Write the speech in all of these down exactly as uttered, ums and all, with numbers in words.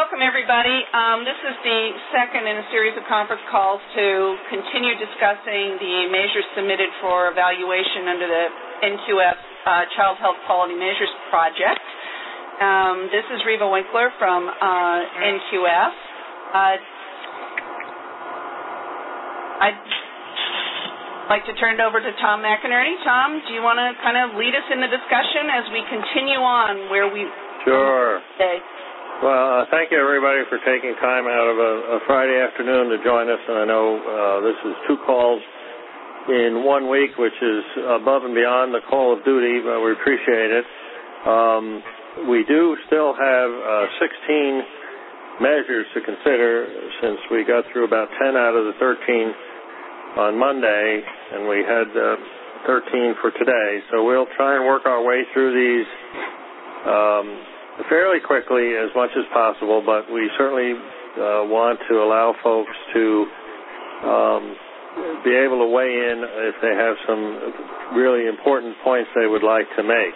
welcome everybody. Um, this is the second in a series of conference calls to continue discussing the measures submitted for evaluation under the N Q F uh, Child Health Quality Measures Project. Um, this is Reva Winkler from uh, N Q F. Uh, I'd like to turn it over to Tom McInerney. Tom, do you want to kind of lead us in the discussion as we continue on where we... Sure. Today? Well, uh, thank you, everybody, for taking time out of a, a Friday afternoon to join us. And I know uh, this is two calls in one week, which is above and beyond the call of duty, but we appreciate it. Um, we do still have uh, sixteen measures to consider since we got through about ten out of the thirteen on Monday, and we had uh, thirteen for today. So we'll try and work our way through these um fairly quickly as much as possible, but we certainly uh, want to allow folks to um, be able to weigh in if they have some really important points they would like to make.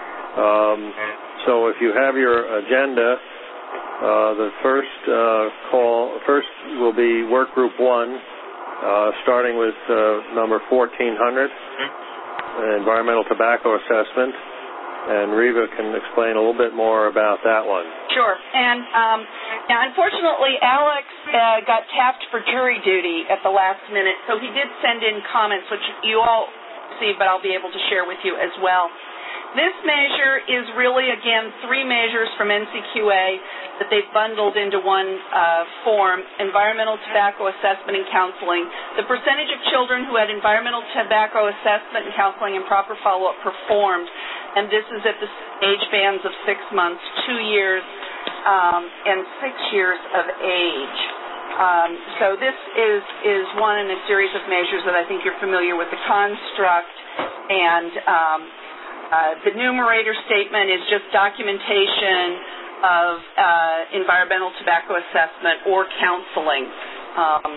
Um, so if you have your agenda, uh, the first uh, call, first will be work group one, uh, starting with uh, number fourteen hundred, environmental tobacco assessment. And Reva can explain a little bit more about that one. Sure. And um, now, unfortunately, Alex uh, got tapped for jury duty at the last minute, so he did send in comments, which you all see, but I'll be able to share with you as well. This measure is really, again, three measures from N C Q A that they've bundled into one uh, form, environmental tobacco assessment and counseling. The percentage of children who had environmental tobacco assessment and counseling and proper follow-up performed, and this is at the age bands of six months, two years, um, and six years of age. Um, so this is, is one in a series of measures that I think you're familiar with, the construct, and um, Uh, the numerator statement is just documentation of uh, environmental tobacco assessment or counseling. Um,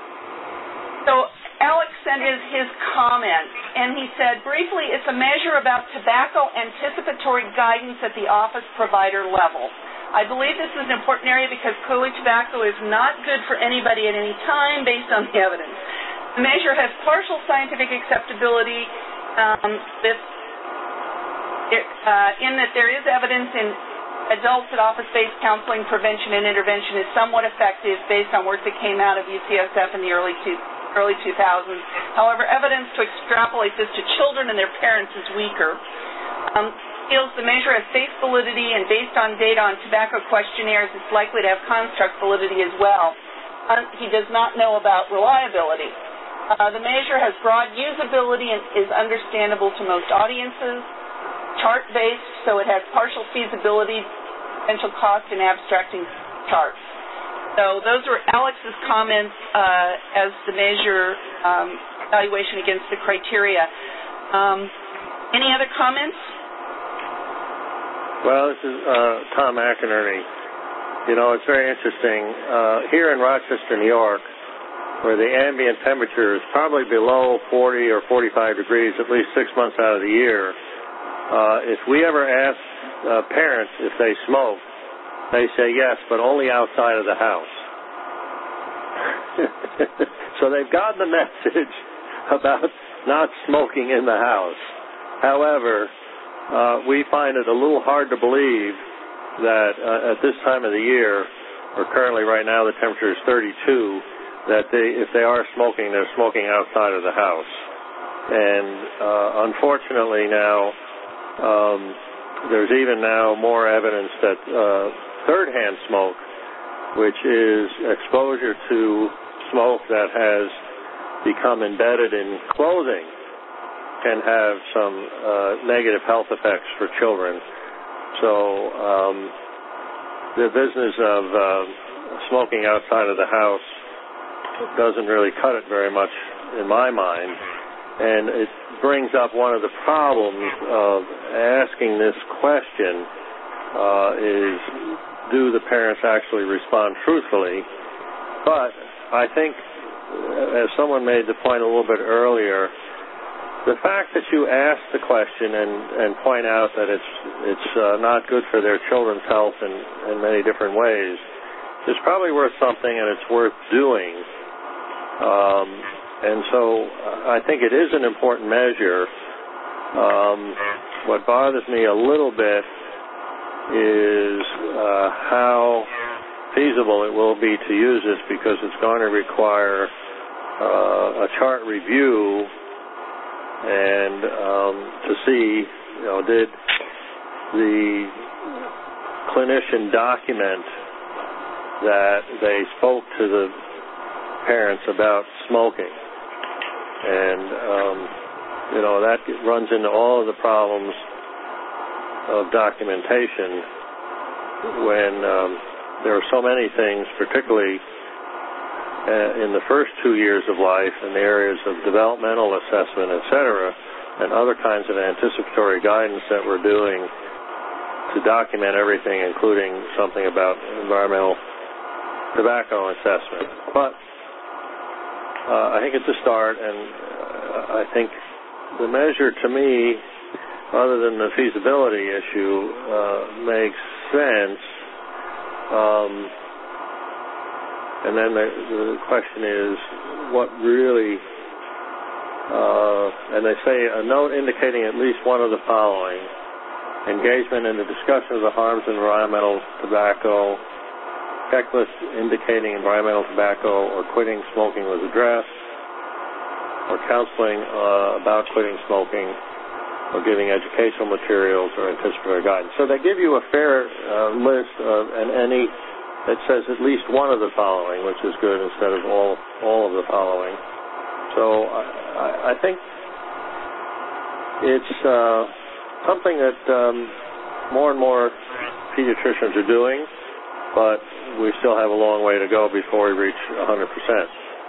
so Alex sent his, his comments, and he said, briefly, it's a measure about tobacco anticipatory guidance at the office provider level. I believe this is an important area because clearly tobacco is not good for anybody at any time based on the evidence. The measure has partial scientific acceptability um, with It, uh, in that there is evidence in adults that office-based counseling, prevention, and intervention is somewhat effective based on work that came out of U C S F in the early two, early two thousands. However, evidence to extrapolate this to children and their parents is weaker. Um, feels the measure has face validity, and based on data on tobacco questionnaires, it's likely to have construct validity as well. Uh, he does not know about reliability. Uh, the measure has broad usability and is understandable to most audiences. Chart-based, so it has partial feasibility, potential cost, and abstracting charts. So those were Alex's comments uh, as the measure um, evaluation against the criteria. Um, any other comments? Well, this is uh, Tom McInerney. You know, it's very interesting. Uh, here in Rochester, New York, where the ambient temperature is probably below forty or forty-five degrees at least six months out of the year, Uh, if we ever ask uh, parents if they smoke, they say yes, but only outside of the house. So they've gotten the message about not smoking in the house. However, uh, we find it a little hard to believe that uh, at this time of the year, or currently right now the temperature is thirty-two, that they, if they are smoking, they're smoking outside of the house. And uh, unfortunately now, Um, there's even now more evidence that uh, third-hand smoke, which is exposure to smoke that has become embedded in clothing, can have some uh, negative health effects for children. So um, the business of uh, smoking outside of the house doesn't really cut it very much in my mind. And it brings up one of the problems of asking this question uh, is, do the parents actually respond truthfully? But I think, as someone made the point a little bit earlier, the fact that you ask the question and, and point out that it's it's uh, not good for their children's health in, in many different ways is probably worth something and it's worth doing. Um, and so I think it is an important measure. Um, what bothers me a little bit is uh, how feasible it will be to use this, because it's going to require uh, a chart review and um, to see, you know, did the clinician document that they spoke to the parents about smoking. And, um, you know, that runs into all of the problems of documentation when um, there are so many things, particularly uh, in the first two years of life in the areas of developmental assessment, et cetera, and other kinds of anticipatory guidance that we're doing to document everything, including something about environmental tobacco assessment. But uh, I think it's a start, and uh, I think the measure to me, other than the feasibility issue, uh, makes sense. Um, and then the, the question is, what really, uh, and they say a note indicating at least one of the following: engagement in the discussion of the harms of environmental tobacco, checklist indicating environmental tobacco or quitting smoking was addressed, or counseling uh, about quitting smoking, or giving educational materials or anticipatory guidance. So they give you a fair uh, list of, and any that says at least one of the following, which is good, instead of all all of the following. So I, I, I think it's uh, something that um, more and more pediatricians are doing, but we still have a long way to go before we reach one hundred percent.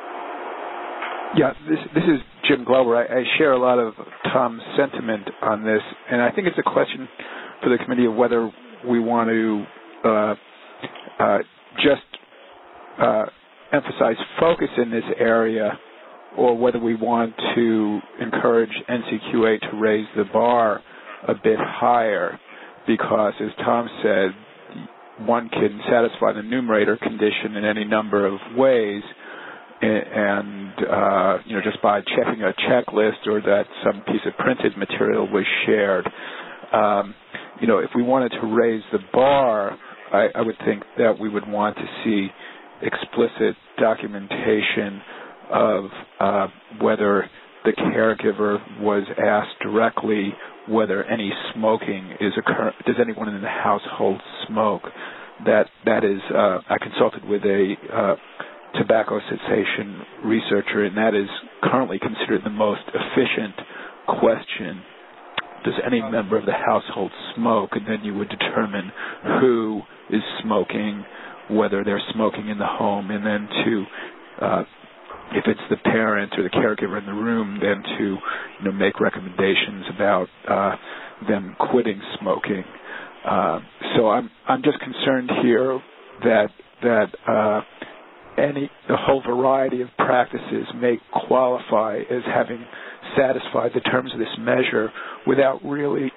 Yeah, this this is Jim Glover. I, I share a lot of Tom's sentiment on this, and I think it's a question for the committee of whether we want to uh, uh, just uh, emphasize focus in this area, or whether we want to encourage N C Q A to raise the bar a bit higher, because, as Tom said, one can satisfy the numerator condition in any number of ways, and uh, you know, just by checking a checklist or that some piece of printed material was shared. Um, you know, if we wanted to raise the bar, I, I would think that we would want to see explicit documentation of uh, whether the caregiver was asked directly whether any smoking is occur. Does anyone in the household smoke? That that is, uh, I consulted with a uh, tobacco cessation researcher, and that is currently considered the most efficient question. Does any member of the household smoke? And then you would determine who is smoking, whether they're smoking in the home, and then to, uh, if it's the parent or the caregiver in the room, then to, you know, make recommendations about uh, them quitting smoking. Uh, so I'm I'm just concerned here that that uh, any the whole variety of practices may qualify as having satisfied the terms of this measure without really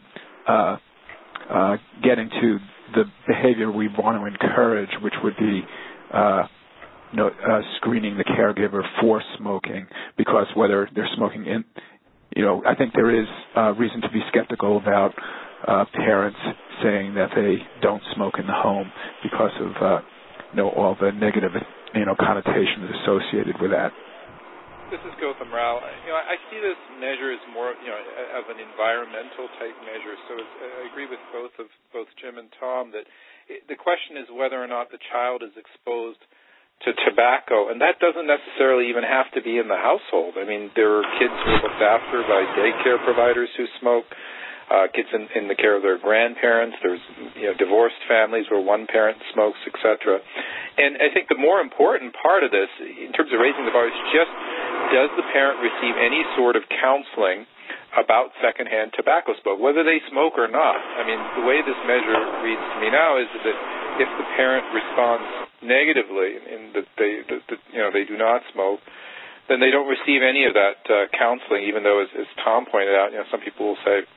uh, uh, getting to the behavior we want to encourage, which would be uh, you know, uh, screening the caregiver for smoking, because whether they're smoking in, you know, I think there is uh, reason to be skeptical about uh, parents saying that they don't smoke in the home because of uh, you know, all the negative, you know, connotations associated with that. This is Gautam Rao. You know, I see this measure as more, you know, as an environmental type measure. So it's, I agree with both of both Jim and Tom that it, the question is whether or not the child is exposed to tobacco, and that doesn't necessarily even have to be in the household. I mean, there are kids who are looked after by daycare providers who smoke, uh, kids in, in the care of their grandparents. There's, you know, divorced families where one parent smokes, et cetera. And I think the more important part of this, in terms of raising the bar, is just, does the parent receive any sort of counseling about secondhand tobacco smoke, whether they smoke or not? I mean, the way this measure reads to me now is that if the parent responds negatively in that they, that, that, you know, they do not smoke, then they don't receive any of that uh, counseling, even though, as, as Tom pointed out, you know, some people will say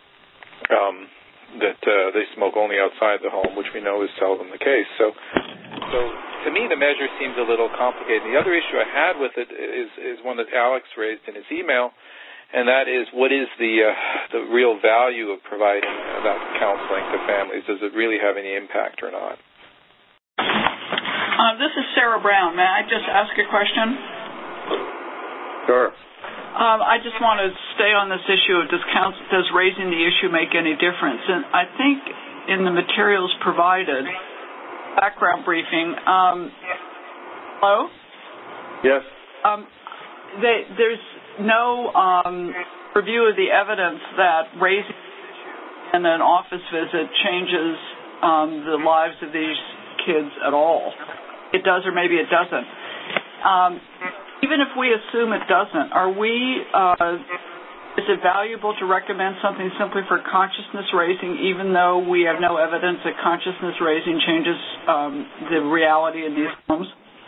um, that uh, they smoke only outside the home, which we know is seldom the case. So, so to measure seems a little complicated. The other issue I had with it is, is one that Alex raised in his email, and that is what is the uh, the real value of providing uh, that counseling to families? Does it really have any impact or not? Uh, this is Sarah Brown. May I just ask a question? Sure. Um, I just want to stay on this issue of does, counsel, does raising the issue make any difference? And I think in the materials provided, background briefing, um, hello? Yes. Um, they, there's no um, review of the evidence that raising in an office visit changes um, the lives of these kids at all. It does or maybe it doesn't. Um, even if we assume it doesn't, are we, uh, is it valuable to recommend something simply for consciousness raising even though we have no evidence that consciousness raising changes um, the reality in these homes?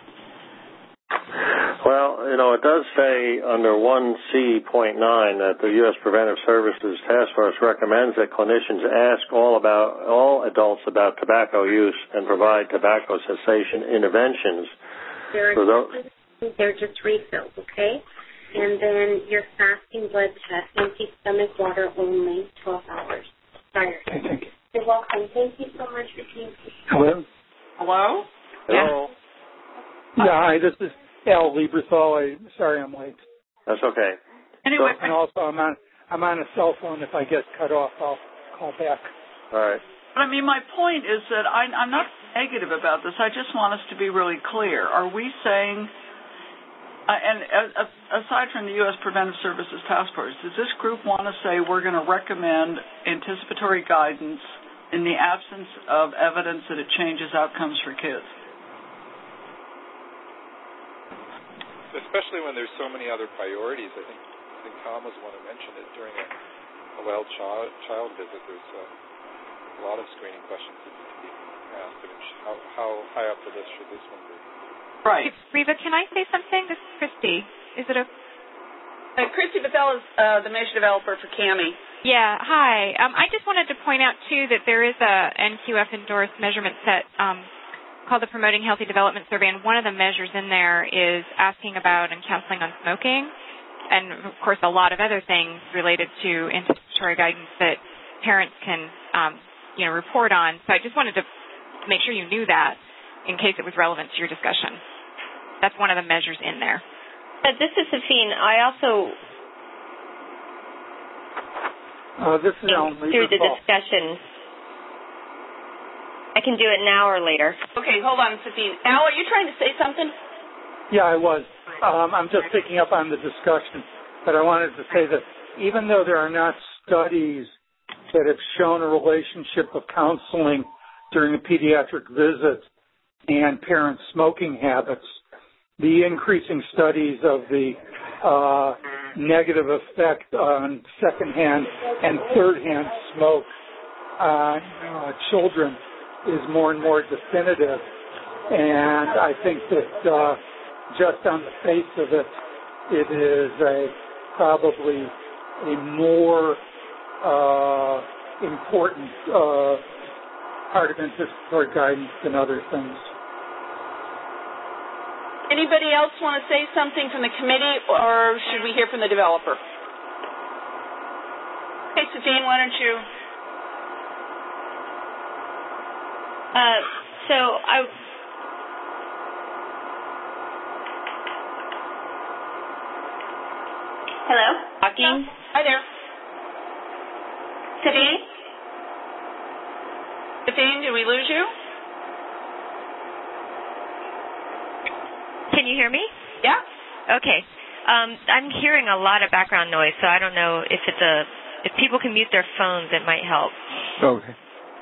Well, you know, it does say under one C point nine that the U S Preventive Services Task Force recommends that clinicians ask all about all adults about tobacco use and provide tobacco cessation interventions. They're, for those. they're just refills, okay? And then your fasting blood test, empty stomach water only, twelve hours. Sorry. Okay, thank you. You're welcome. Thank you so much for being here. Hello? Hello? Hello. Yeah, hi, this is Al Lieberthal. I'm sorry I'm late. That's okay. Anyway, So, and also I'm on I'm on a cell phone. If I get cut off, I'll call back. All right. I mean, my point is that I, I'm not negative about this. I just want us to be really clear. Are we saying, uh, and uh, aside from the U S Preventive Services Task Force, does this group want to say we're going to recommend anticipatory guidance in the absence of evidence that it changes outcomes for kids? Especially when there's so many other priorities. I think I think Tom was the one who mentioned it during a, a well child, child visit. There's a, a lot of screening questions that need to be asked. I mean, how, how high up the list should this one be? Right. Reva, can I say something? This is Christy. Is it a... Uh, Christy Bethel is uh, the measure developer for C A M I. Yeah, hi. Um, I just wanted to point out, too, that there is a N Q F-endorsed measurement set um, called the Promoting Healthy Development Survey, and one of the measures in there is asking about and counseling on smoking, and, of course, a lot of other things related to anticipatory guidance that parents can, um, you know, report on. So I just wanted to make sure you knew that in case it was relevant to your discussion. That's one of the measures in there. Uh, this is Safine. I also, Uh, this is Al through the Lieberthal. discussion, I can do it now or later. Okay, hold on, Safine. Al, are you trying to say something? Yeah, I was. Um, I'm just picking up on the discussion, but I wanted to say that even though there are not studies that have shown a relationship of counseling during a pediatric visit and parent smoking habits, the increasing studies of the uh, negative effect on secondhand and third-hand smoke on uh, children is more and more definitive. And I think that uh, just on the face of it, it is a probably a more uh, important uh, part of anticipatory guidance than other things. Anybody else want to say something from the committee, or should we hear from the developer? Okay, Safine, why don't you? Uh, so I. Hello? Talking? Hi there. Safine? Safine, did we lose you? Can you hear me? Yeah. Okay. Um, I'm hearing a lot of background noise, so I don't know if it's a if people can mute their phones, it might help. Okay.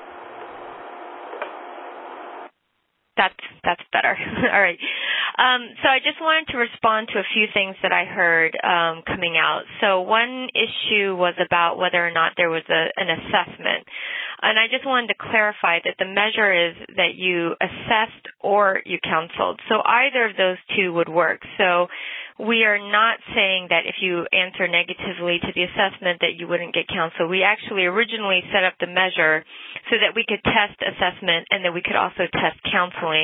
That's that's better. All right. Um, so I just wanted to respond to a few things that I heard um, coming out. So one issue was about whether or not there was a, an assessment. And I just wanted to clarify that the measure is that you assessed or you counseled. So either of those two would work. So we are not saying that if you answer negatively to the assessment that you wouldn't get counsel. We actually originally set up the measure so that we could test assessment and that we could also test counseling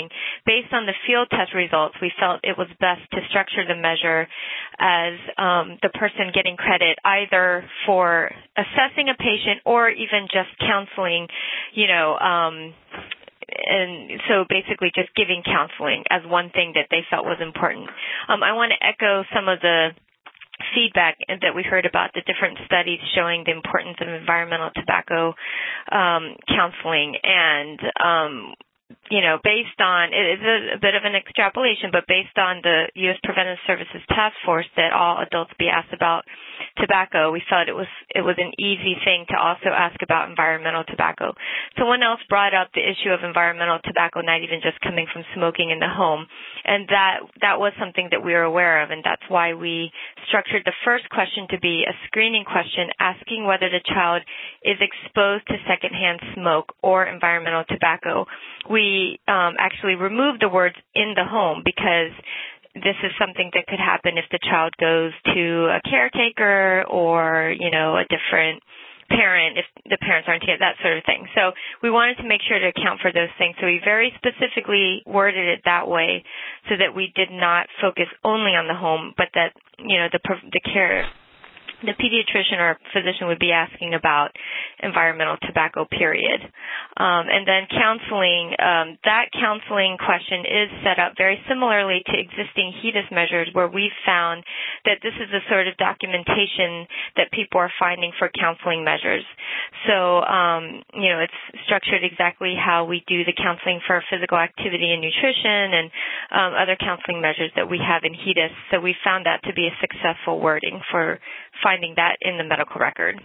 based on the field test results, we felt it was best to structure the measure as um, the person getting credit either for assessing a patient or even just counseling, you know, um, and so basically just giving counseling as one thing that they felt was important. Um, I want to echo some of the feedback that we heard about the different studies showing the importance of environmental tobacco um, counseling. And, um, you know, based on, it is a, a bit of an extrapolation, but based on the U S Preventive Services Task Force that all adults be asked about tobacco, we felt it was it was an easy thing to also ask about environmental tobacco. Someone else brought up the issue of environmental tobacco not even just coming from smoking in the home, and that that was something that we were aware of, and that's why we structured the first question to be a screening question asking whether the child is exposed to secondhand smoke or environmental tobacco. We um, actually removed the words in the home because this is something that could happen if the child goes to a caretaker or, you know, a different parent, if the parents aren't together, that sort of thing. So we wanted to make sure to account for those things. So we very specifically worded it that way so that we did not focus only on the home, but that, you know, the the care, the pediatrician or physician would be asking about environmental tobacco, period. Um, and then counseling, um, that counseling question is set up very similarly to existing HEDIS measures where we've found that this is the sort of documentation that people are finding for counseling measures. So, um, you know, it's structured exactly how we do the counseling for physical activity and nutrition and um, other counseling measures that we have in HEDIS. So we found that to be a successful wording for finding that in the medical record.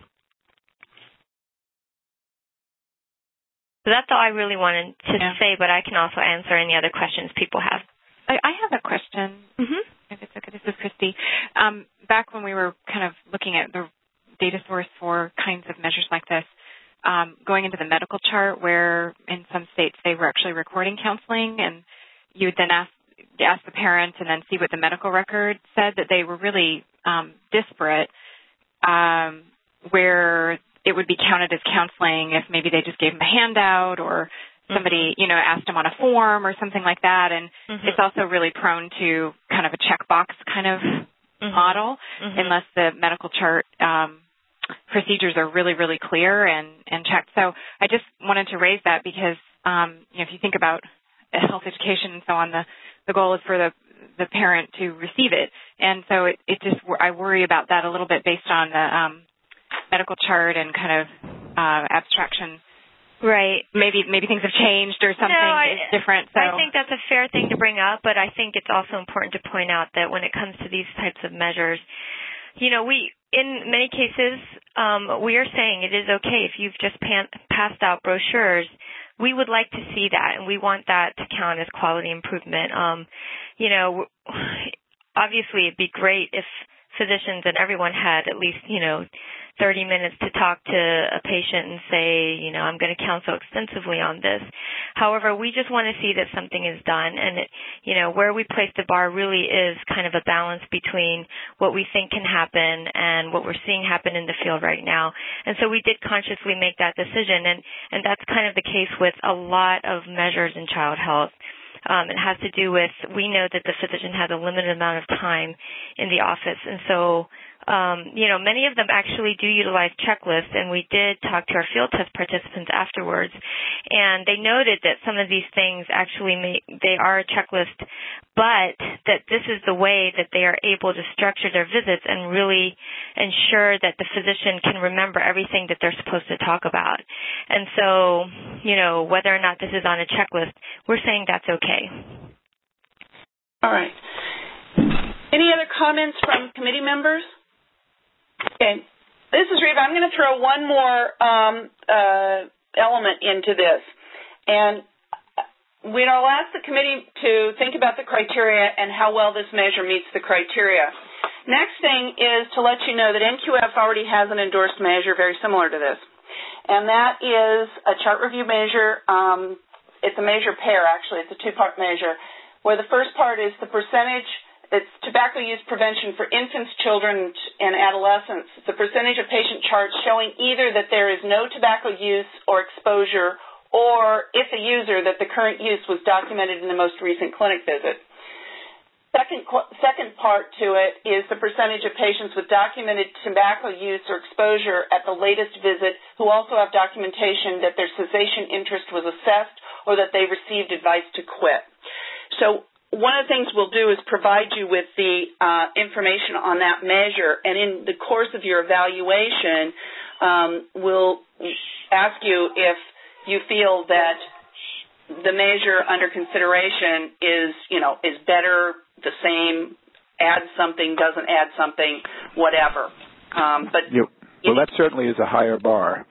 So that's all I really wanted to yeah. say, but I can also answer any other questions people have. I, I have a question, mm-hmm. if it's okay. This is Christy. Um, back when we were kind of looking at the data source for kinds of measures like this, um, going into the medical chart where in some states they were actually recording counseling, and you would then ask, ask the parent and then see what the medical record said, that they were really um, disparate, um, where it would be counted as counseling if maybe they just gave them a handout or somebody, you know, asked them on a form or something like that. And mm-hmm. it's also really prone to kind of a checkbox kind of mm-hmm. model mm-hmm. unless the medical chart um, procedures are really, really clear and, and checked. So I just wanted to raise that because, um, you know, if you think about health education and so on, the, the goal is for the the parent to receive it. And so it, it just, I worry about that a little bit based on the um, medical chart and kind of uh, abstraction. Right. Maybe maybe things have changed or something no, I, is different. So. I think that's a fair thing to bring up, but I think it's also important to point out that when it comes to these types of measures, you know, we, in many cases, um, we are saying it is okay if you've just pan, passed out brochures. We would like to see that, and we want that to count as quality improvement. Um, you know, obviously it'd be great if physicians and everyone had at least, you know, thirty minutes to talk to a patient and say, you know, I'm going to counsel extensively on this. However, we just want to see that something is done, and, it, you know, where we place the bar really is kind of a balance between what we think can happen and what we're seeing happen in the field right now. And so we did consciously make that decision, and, and that's kind of the case with a lot of measures in child health. Um, it has to do with, we know that the physician has a limited amount of time in the office, and so Um, you know, many of them actually do utilize checklists, and we did talk to our field test participants afterwards, and they noted that some of these things actually make, they are a checklist, but that this is the way that they are able to structure their visits and really ensure that the physician can remember everything that they're supposed to talk about. And so, you know, whether or not this is on a checklist, we're saying that's okay. All right. Any other comments from committee members? Okay, this is Reva. I'm going to throw one more um, uh, element into this. And we will ask the committee to think about the criteria and how well this measure meets the criteria. Next thing is to let you know that N Q F already has an endorsed measure very similar to this. And that is a chart review measure. Um, it's a measure pair, actually. It's a two-part measure, where the first part is the percentage. It's tobacco use prevention for infants, children, and adolescents. It's a percentage of patient charts showing either that there is no tobacco use or exposure or if a user that the current use was documented in the most recent clinic visit. Second, second part to it is the percentage of patients with documented tobacco use or exposure at the latest visit who also have documentation that their cessation interest was assessed or that they received advice to quit. So one of the things we'll do is provide you with the uh, information on that measure, and in the course of your evaluation, um, we'll ask you if you feel that the measure under consideration is, you know, is better, the same, adds something, doesn't add something, whatever. Um, but you, well, that certainly is a higher bar.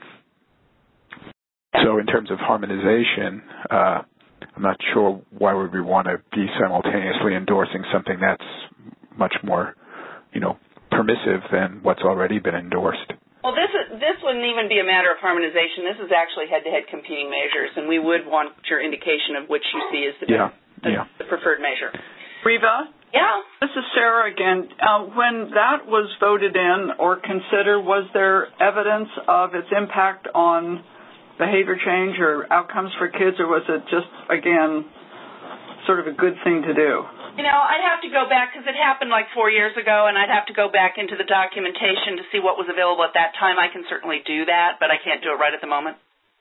So in terms of harmonization, uh, I'm not sure why would we want to be simultaneously endorsing something that's much more, you know, permissive than what's already been endorsed. Well, this is, this wouldn't even be a matter of harmonization. This is actually head-to-head competing measures, and we would want your indication of which you see as the, yeah, the, yeah. the preferred measure. Reva? Yeah? This is Sarah again. Uh, when that was voted in or considered, was there evidence of its impact on behavior change or outcomes for kids, or was it just, again, sort of a good thing to do? You know, I'd have to go back because it happened like four years ago, and I'd have to go back into the documentation to see what was available at that time. I can certainly do that, but I can't do it right at the moment.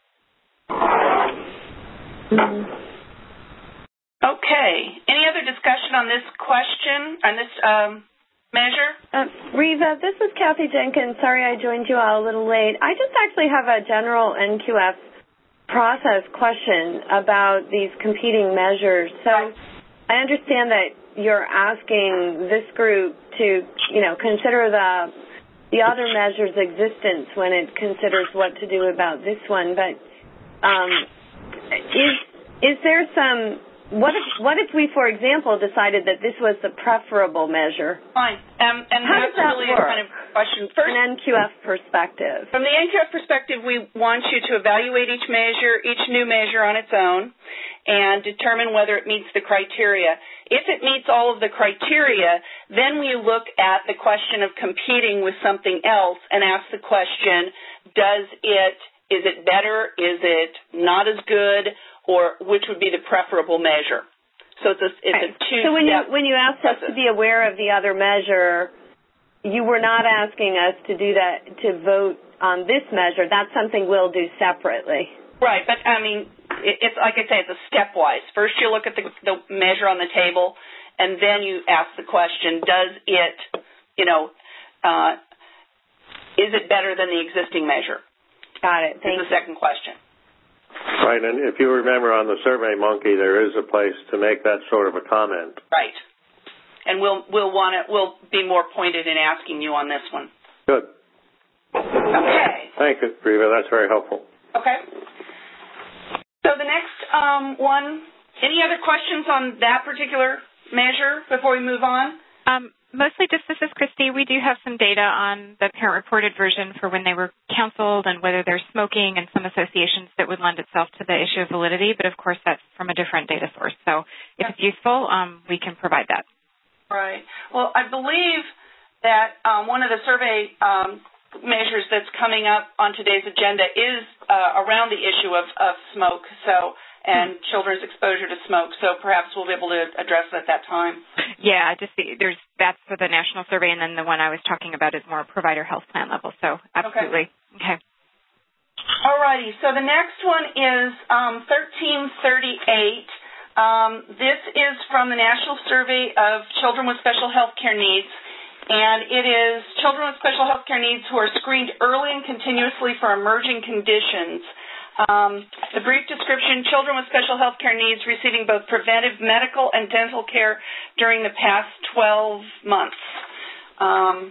Mm-hmm. Okay. Any other discussion on this question, on this um, measure? Uh, Reva, this is Kathy Jenkins. Sorry I joined you all a little late. I just actually have a general N Q F process question about these competing measures. So right. I understand that you're asking this group to, you know, consider the the other measure's existence when it considers what to do about this one. But um, is is there some What if, what if we, for example, decided that this was the preferable measure? Fine. Um, and How that's does that really work? a kind of question. First, From an N Q F perspective. From the N Q F perspective, we want you to evaluate each measure, each new measure on its own, and determine whether it meets the criteria. If it meets all of the criteria, then we look at the question of competing with something else and ask the question, does it, is it better, is it not as good, or which would be the preferable measure. So it's a, it's a two-step So when you when you asked us process. to be aware of the other measure, you were not asking us to do that, to vote on this measure. That's something we'll do separately. Right, but I mean, it, it's like I say, it's a stepwise. First you look at the, the measure on the table, and then you ask the question, does it, you know, uh, is it better than the existing measure? Got it. Thank Is the second question. Right, and if you remember on the Survey Monkey, there is a place to make that sort of a comment. Right, and we'll we'll want to we'll be more pointed in asking you on this one. Good. Okay. Thank you, Reva. That's very helpful. Okay. So the next um, one. Any other questions on that particular measure before we move on? Um, mostly just, this is Christy. We do have some data on the parent-reported version for when they were counseled and whether they're smoking and some associations that would lend itself to the issue of validity, but of course that's from a different data source. So if it's useful, um, we can provide that. Right. Well, I believe that um, one of the survey um, measures that's coming up on today's agenda is uh, around the issue of, of smoke. So and children's exposure to smoke. So perhaps we'll be able to address it at that time. Yeah, just the, there's that's for the national survey, and then the one I was talking about is more provider health plan level. So absolutely. Okay. okay. All righty. So the next one is um, thirteen thirty-eight. Um, this is from the National Survey of Children with Special Health Care Needs, and it is children with special health care needs who are screened early and continuously for emerging conditions. Um, the brief description, children with special health care needs receiving both preventive medical and dental care during the past twelve months. Um,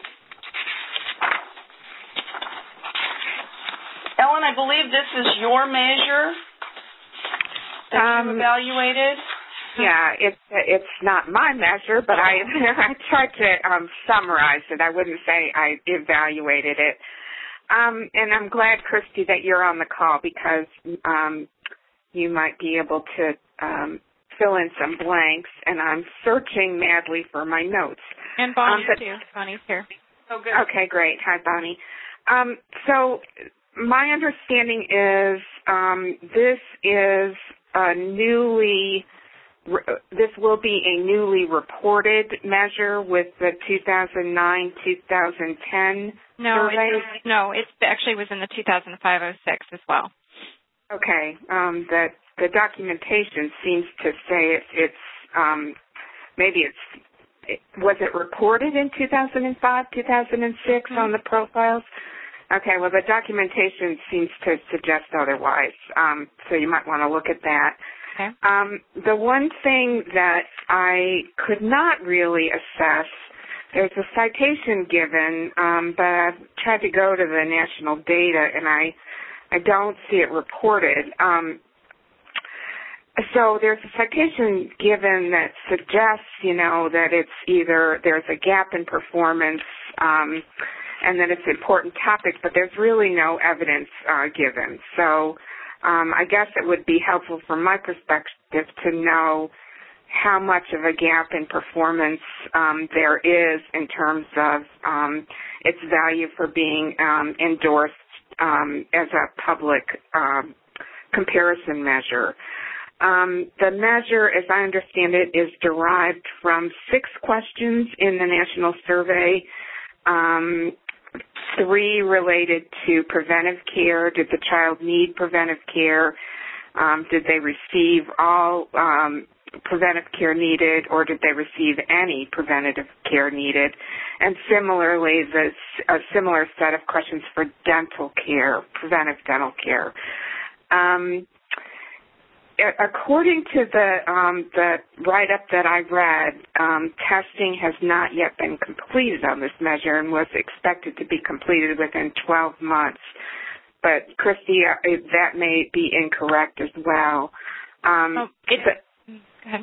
Ellen, I believe this is your measure that um, you evaluated. Yeah, it's it's not my measure, but I I tried to um, summarize it. I wouldn't say I evaluated it. Um, and I'm glad, Christy, that you're on the call because um, you might be able to um, fill in some blanks, and I'm searching madly for my notes. And Bonnie, um, but, too. Bonnie's here. Oh, good. Okay, great. Hi, Bonnie. Um, so my understanding is um, this is a newly, this will be a newly reported measure with the two thousand nine to two thousand ten no, survey? It's, no, it actually was in the two thousand five oh six as well. Okay. Um, the, the documentation seems to say it, it's, um, maybe it's, it, was it reported in two thousand five, two thousand six mm-hmm. on the profiles? Okay, well, the documentation seems to suggest otherwise, um, so you might want to look at that. Okay. Um, the one thing that I could not really assess, there's a citation given, um, but I've tried to go to the national data, and I, I don't see it reported. Um, so there's a citation given that suggests, you know, that it's either there's a gap in performance, um, and that it's an important topic, but there's really no evidence uh, given. So um, I guess it would be helpful from my perspective to know how much of a gap in performance um, there is in terms of um, its value for being um, endorsed um, as a public um, comparison measure. Um, the measure, as I understand it, is derived from six questions in the national survey. Um, Three related to preventive care. Did the child need preventive care? Um, did they receive all um, preventive care needed, or did they receive any preventative care needed? And similarly, the, a similar set of questions for dental care, preventive dental care. Um, According to the um, the write-up that I read, um, testing has not yet been completed on this measure and was expected to be completed within twelve months. But, Christy, uh, that may be incorrect as well. Um, oh, it's, but, go ahead.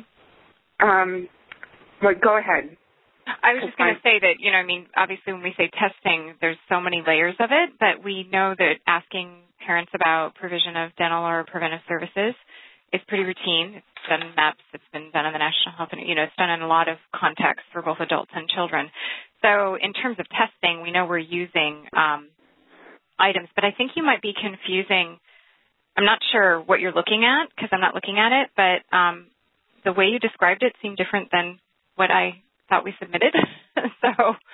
Um, but go ahead. I was just going to say that, you know, I mean, obviously when we say testing, there's so many layers of it, but we know that asking parents about provision of dental or preventive services is pretty routine. It's done in MAPS. It's been done in the National Health, and you know, it's done in a lot of contexts for both adults and children. So in terms of testing, we know we're using um, items, but I think you might be confusing. I'm not sure what you're looking at because I'm not looking at it, but um, the way you described it seemed different than what I thought we submitted. so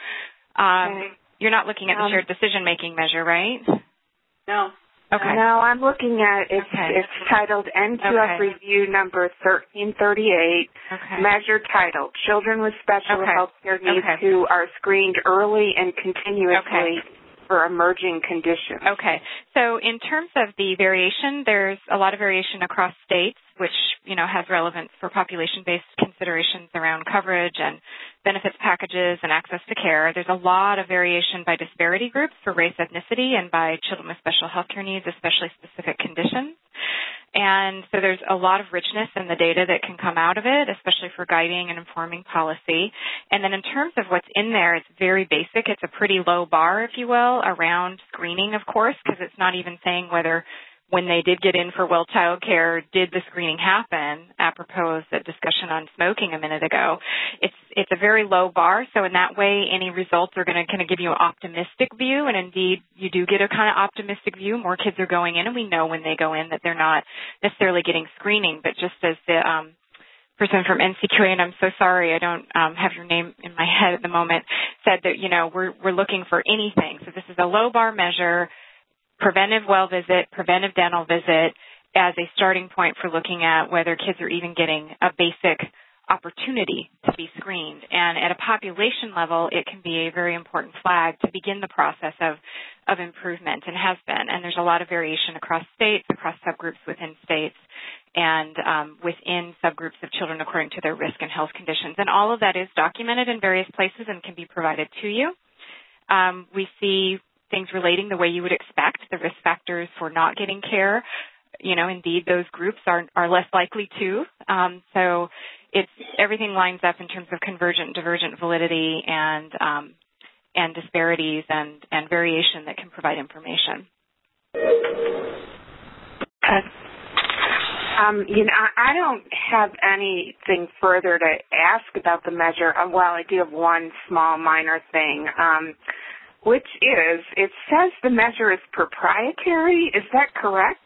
um, okay. You're not looking at the um, shared decision-making measure, right? No. Okay. No, I'm looking at it's okay. it's titled N Q F okay. Review Number thirteen thirty-eight. Okay. Measure titled Children with Special okay. Health Care Needs okay. Who Are Screened Early and Continuously okay. for Emerging Conditions. Okay. So in terms of the variation, there's a lot of variation across states, which, you know, has relevance for population-based considerations around coverage and benefits packages and access to care. There's a lot of variation by disparity groups for race, ethnicity, and by children with special health care needs, especially specific conditions. And so there's a lot of richness in the data that can come out of it, especially for guiding and informing policy. And then in terms of what's in there, it's very basic. It's a pretty low bar, if you will, around screening, of course, because it's not even saying whether when they did get in for well child care, did the screening happen, apropos of the discussion on smoking a minute ago. It's it's a very low bar, so in that way, any results are going to kind of give you an optimistic view, and indeed, you do get a kind of optimistic view. More kids are going in, and we know when they go in that they're not necessarily getting screening, but just as the um, person from N C Q A, and I'm so sorry I don't um, have your name in my head at the moment, said that, you know, we're we're looking for anything. So this is a low bar measure, preventive well visit, preventive dental visit as a starting point for looking at whether kids are even getting a basic opportunity to be screened. And at a population level, it can be a very important flag to begin the process of, of improvement, and has been. And there's a lot of variation across states, across subgroups within states, and um, within subgroups of children according to their risk and health conditions. And all of that is documented in various places and can be provided to you. Um, we see things relating the way you would expect, the risk factors for not getting care. You know, indeed, those groups are are less likely to. Um, so it's everything lines up in terms of convergent, divergent validity and um, and disparities and, and variation that can provide information. Uh, um, you know, I don't have anything further to ask about the measure. Uh, well, I do have one small minor thing. Um, which is, it says the measure is proprietary. Is that correct?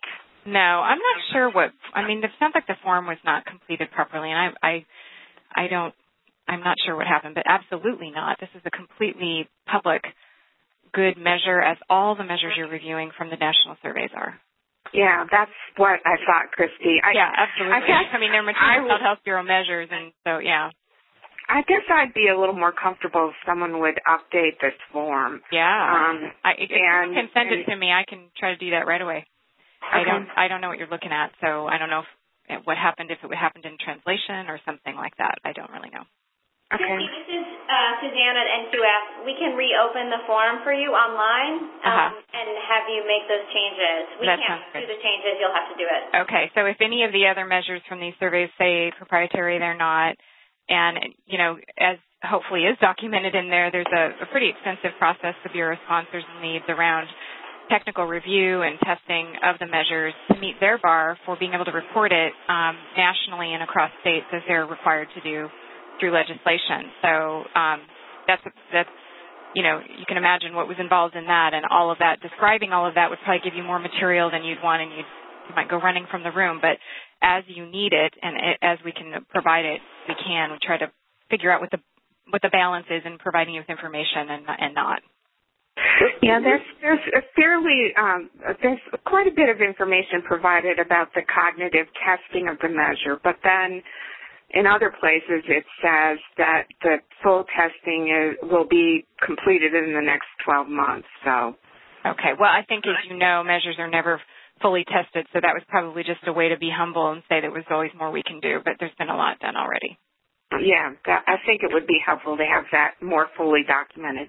No, I'm not sure what. I mean, it sounds like the form was not completed properly, and I, I, I don't. I'm not sure what happened, but absolutely not. This is a completely public, good measure, as all the measures you're reviewing from the national surveys are. Yeah, that's what I thought, Christy. I, yeah, absolutely. I, guess I mean, they're Maternal Child Health Bureau measures, and so yeah. I guess I'd be a little more comfortable if someone would update this form. Yeah. Um, I, if and, you can send and, it to me, I can try to do that right away. Okay. I don't. I don't know what you're looking at, so I don't know if, what happened, if it happened in translation or something like that. I don't really know. Okay. Christy, this is uh, Suzanne at N Q F. We can reopen the form for you online um, uh-huh. and have you make those changes. We that can't do the changes. You'll have to do it. Okay. So if any of the other measures from these surveys say proprietary, they're not. And, you know, as hopefully is documented in there, there's a, a pretty extensive process the Bureau sponsors and leads around technical review and testing of the measures to meet their bar for being able to report it um, nationally and across states as they're required to do through legislation. So um, that's, that's, you know, you can imagine what was involved in that, and all of that. Describing all of that would probably give you more material than you'd want, and you'd, you might go running from the room. But as you need it and it, as we can provide it, we can. We try to figure out what the what the balance is in providing you with information and, and not. Yeah, there's there's a fairly um, there's quite a bit of information provided about the cognitive testing of the measure, but then in other places it says that the full testing is, will be completed in the next twelve months. So, okay. Well, I think as you know, measures are never fully tested, so that was probably just a way to be humble and say there was always more we can do. But there's been a lot done already. Yeah, that, I think it would be helpful to have that more fully documented.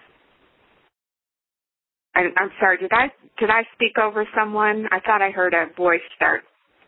I, I'm sorry, did I did I speak over someone? I thought I heard a voice start.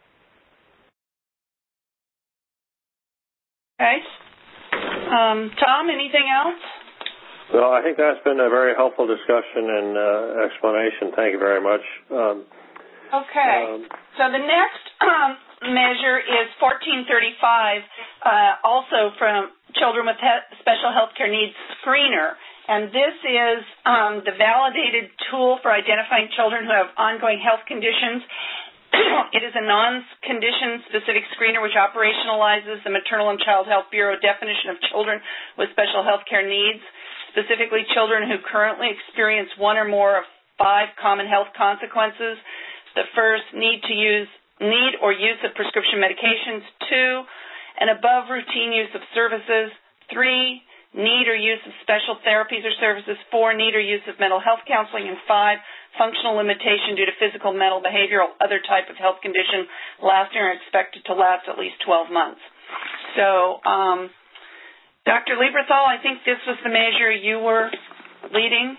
Okay. Um, Tom, anything else? Well, I think that's been a very helpful discussion and uh, explanation. Thank you very much. Um, okay. Um, so the next um, measure is fourteen thirty-five, uh, also from Children with he- Special Healthcare Needs Screener. And this is um, the validated tool for identifying children who have ongoing health conditions. It is a non-condition specific screener which operationalizes the Maternal and Child Health Bureau definition of children with special health care needs, specifically children who currently experience one or more of five common health consequences. The first, need to use need or use of prescription medications. Two, an above routine use of services. Three, need or use of special therapies or services. Four, need or use of mental health counseling. And five, functional limitation due to physical, mental, behavioral, other type of health condition lasting or expected to last at least twelve months. So, um, Doctor Lieberthal, I think this was the measure you were leading.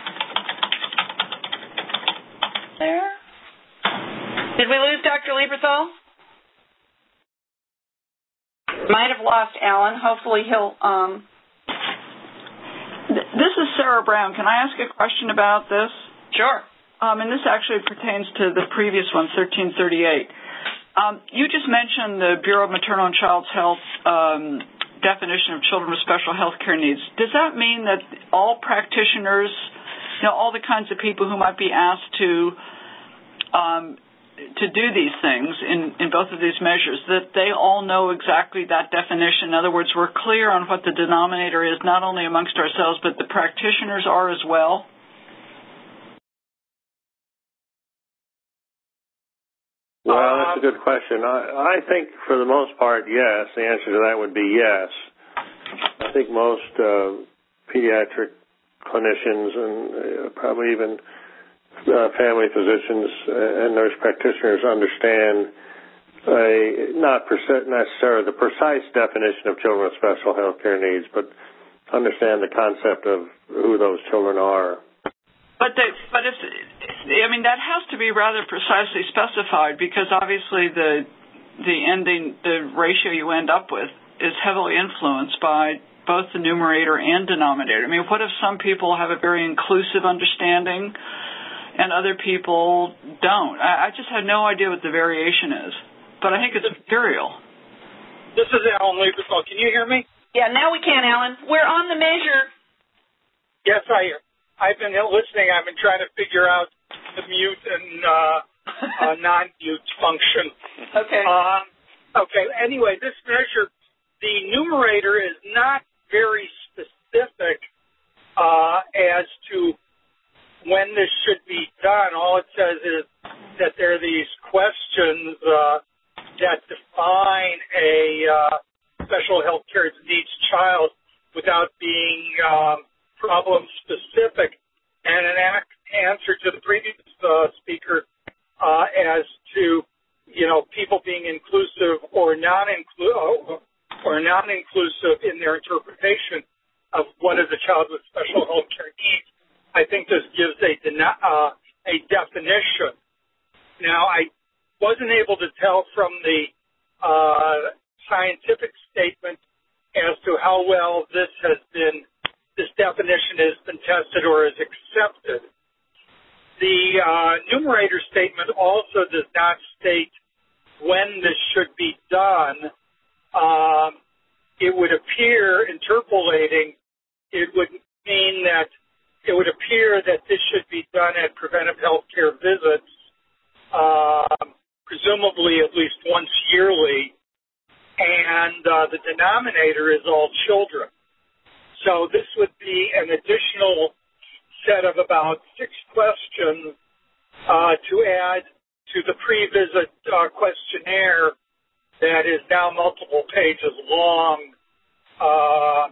There? Did we lose Doctor Lieberthal? Might have lost Alan. Hopefully he'll... Um, This is Sarah Brown. Can I ask a question about this? Sure. Um, and this actually pertains to the previous one, thirteen thirty-eight. Um, you just mentioned the Bureau of Maternal and Child Health um, definition of children with special health care needs. Does that mean that all practitioners, you know, all the kinds of people who might be asked to um, to do these things in, in both of these measures, that they all know exactly that definition? In other words, we're clear on what the denominator is, not only amongst ourselves, but the practitioners are as well? Well, that's a good question. I, I think for the most part, yes. The answer to that would be yes. I think most uh, pediatric clinicians and uh, probably even Uh, family physicians and nurse practitioners understand a, not perce- necessarily the precise definition of children with special health care needs, but understand the concept of who those children are. But they, but if I mean that has to be rather precisely specified, because obviously the the ending the ratio you end up with is heavily influenced by both the numerator and denominator. I mean, what if some people have a very inclusive understanding and other people don't? I, I just have no idea what the variation is, but I think it's material. This is Alan Lieberthal. Can you hear me? Yeah, now we can, Alan. We're on the measure. Yes, I hear. I've been listening. I've been trying to figure out the mute and uh, uh, non-mute function. Okay. Um, okay. Anyway, this measure, the numerator is not very specific uh, as to when this should be done. All it says is that there are these questions uh, that define a uh, special health care needs child without being um, problem specific. And an answer to the previous uh, speaker uh, as to, you know, people being inclusive or non-inclusive or non-inclusive in their interpretation of what is a child with special health care needs. I think this gives a uh, a definition. Now, I wasn't able to tell from the uh, scientific statement as to how well this has been, this definition has been tested or is accepted. The uh, numerator statement also does not state when this should be done. Um, it would appear, interpolating, it would mean that it would appear that this should be done at preventive health care visits, um, presumably at least once yearly, and uh, the denominator is all children. So this would be an additional set of about six questions uh, to add to the pre-visit uh, questionnaire that is now multiple pages long uh,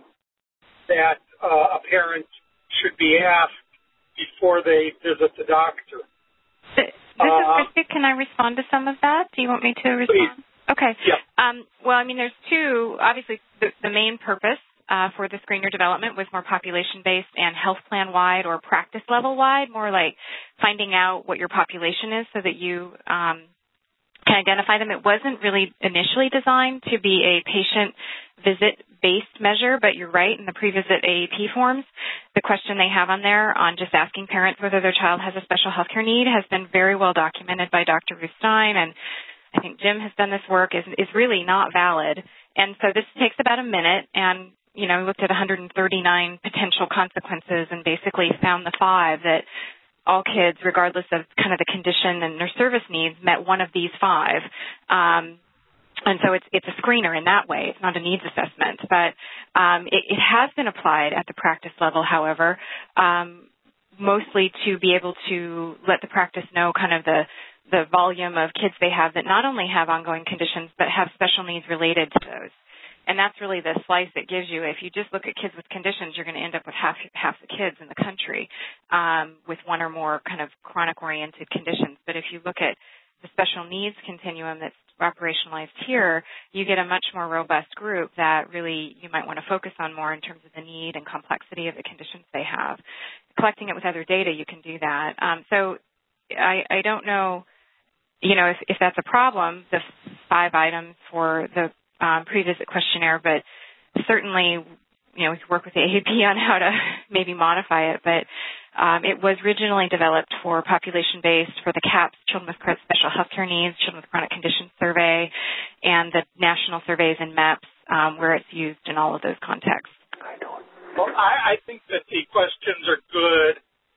that uh, a parent should be asked before they visit the doctor. This is uh, Christy. Can I respond to some of that? Do you want me to respond? Please. Okay. Yeah. Um, well, I mean, there's two. Obviously, the, the main purpose uh, for the screener development was more population-based and health plan-wide or practice level-wide, more like finding out what your population is so that you um, can identify them. It wasn't really initially designed to be a patient visit-based measure, but you're right, in the pre-visit A A P forms, the question they have on there on just asking parents whether their child has a special health care need has been very well documented by Doctor Ruth Stein, and I think Jim has done this work, is, is really not valid. And so this takes about a minute, and, you know, we looked at one hundred thirty-nine potential consequences and basically found the five that all kids, regardless of kind of the condition and their service needs, met one of these five. Um, and so it's it's a screener in that way. It's not a needs assessment. But um, it, it has been applied at the practice level, however, um, mostly to be able to let the practice know kind of the the volume of kids they have that not only have ongoing conditions but have special needs related to those. And that's really the slice it gives you. If you just look at kids with conditions, you're going to end up with half half the kids in the country um, with one or more kind of chronic-oriented conditions. But if you look at the special needs continuum that's operationalized here, you get a much more robust group that really you might want to focus on more in terms of the need and complexity of the conditions they have. Collecting it with other data, you can do that. Um, so I, I don't know, you know, if, if that's a problem, the five items for the Um, pre-visit questionnaire, but certainly, you know, we could work with the A A P on how to maybe modify it, but um, it was originally developed for population-based for the CAPS, Children with Special Healthcare Needs, Children with Chronic Conditions Survey, and the national surveys and MAPS, um, where it's used in all of those contexts. Well, I, I think that the questions are good,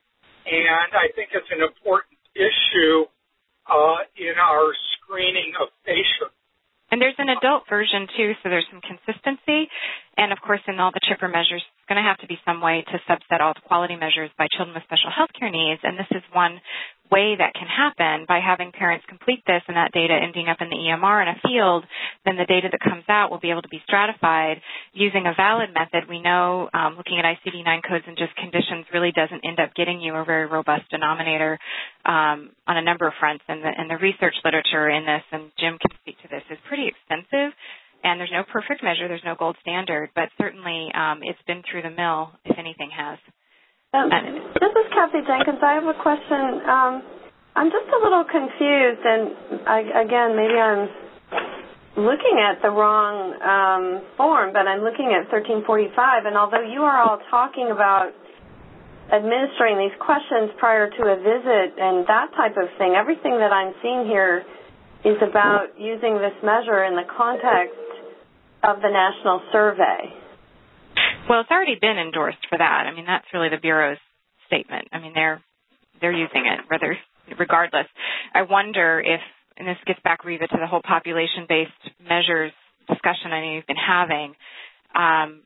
and I think it's an important issue uh, in our screening of patients. And there's an adult version, too, so there's some consistency. And, of course, in all the CHIPR measures, it's going to have to be some way to subset all the quality measures by children with special health care needs. And this is one way that can happen by having parents complete this and that data ending up in the E M R in a field. Then the data that comes out will be able to be stratified using a valid method. We know um, looking at I C D nine codes and just conditions really doesn't end up getting you a very robust denominator um, on a number of fronts. And the, and the research literature in this, and Jim can speak to this, is pretty extensive. And there's no perfect measure. There's no gold standard. But certainly um, it's been through the mill, if anything has. Um, this is Kathy Jenkins. I have a question. Um, I'm just a little confused, and I, again, maybe I'm looking at the wrong um, form, but I'm looking at thirteen forty-five, and although you are all talking about administering these questions prior to a visit and that type of thing, everything that I'm seeing here is about using this measure in the context of the national survey. Well, it's already been endorsed for that. I mean, that's really the Bureau's statement. I mean, they're they're using it, whether regardless. I wonder if, and this gets back, Reva, to the whole population-based measures discussion I know you've been having. Um,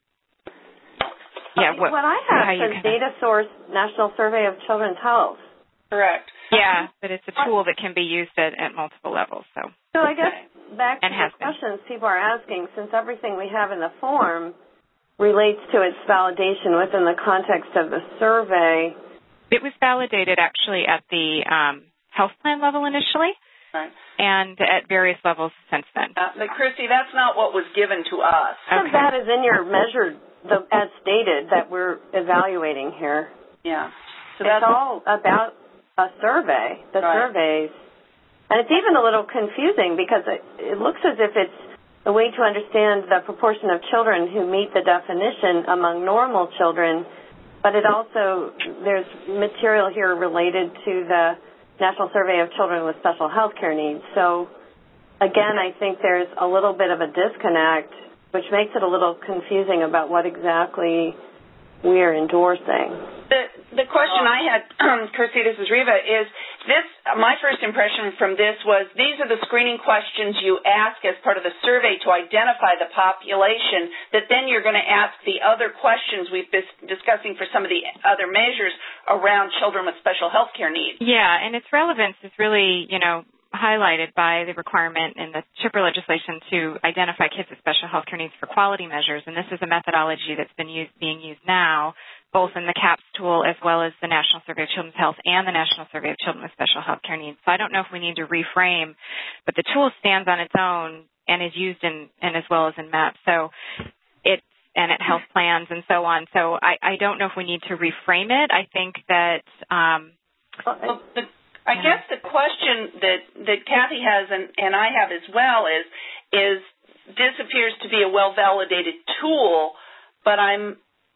yeah, what, what I have says kinda... data source National Survey of Children's Health. Correct. Yeah, but it's a tool that can be used at, at multiple levels. So, so I guess back to and the questions been. people are asking, since everything we have in the form relates to its validation within the context of the survey. It was validated actually at the um, health plan level initially. Right. And at various levels since then. Uh, but, Christy, that's not what was given to us. Some okay. of that is in your measured, the, as stated, that we're evaluating here. Yeah. So that's all about a survey, the right. surveys. And it's even a little confusing because it, it looks as if it's a way to understand the proportion of children who meet the definition among normal children, but it also, there's material here related to the National Survey of Children with Special Health Care Needs. So, again, I think there's a little bit of a disconnect, which makes it a little confusing about what exactly we're endorsing. The, the question I had, um, Kirsty, this is Reva, is this, my first impression from this was these are the screening questions you ask as part of the survey to identify the population, that then you're going to ask the other questions we've been discussing for some of the other measures around children with special health care needs. Yeah, and its relevance is really, you know, highlighted by the requirement in the CHIPR legislation to identify kids with special health care needs for quality measures, and this is a methodology that's been used, being used now, both in the CAPS tool as well as the National Survey of Children's Health and the National Survey of Children with Special Health Care Needs. So I don't know if we need to reframe, but the tool stands on its own and is used in, and as well as in MAP. So it's, and at health plans and so on. So I, I don't know if we need to reframe it. I think that, um, well, the, I guess the question that, that Kathy has and, and I have as well is, is this appears to be a well-validated tool, but I'm,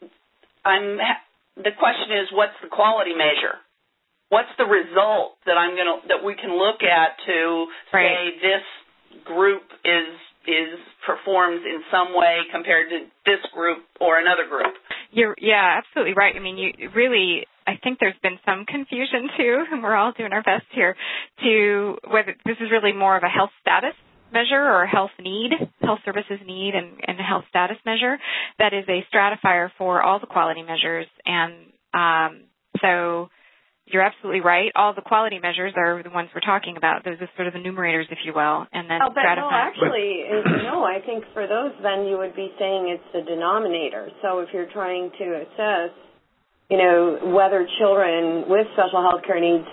I'm, the question is, what's the quality measure? What's the result that I'm going to, that we can look at to right. say this group is, is performs in some way compared to this group or another group? You're, yeah, absolutely right. I mean, you really, I think there's been some confusion too, and we're all doing our best here to whether this is really more of a health status measure or a health need, health services need and, and a health status measure that is a stratifier for all the quality measures. And um, so you're absolutely right. All the quality measures are the ones we're talking about. Those are sort of the numerators, if you will, and then oh, but stratifying. no, actually, no, I think for those then you would be saying it's the denominator. So if you're trying to assess, you know, whether children with special health care needs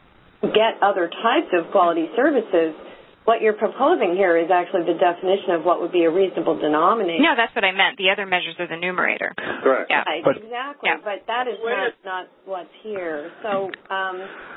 get other types of quality services, what you're proposing here is actually the definition of what would be a reasonable denominator. No, that's what I meant. The other measures are the numerator. Correct. Yeah. Right, but, exactly. Yeah. But that is not, not what's here. So um,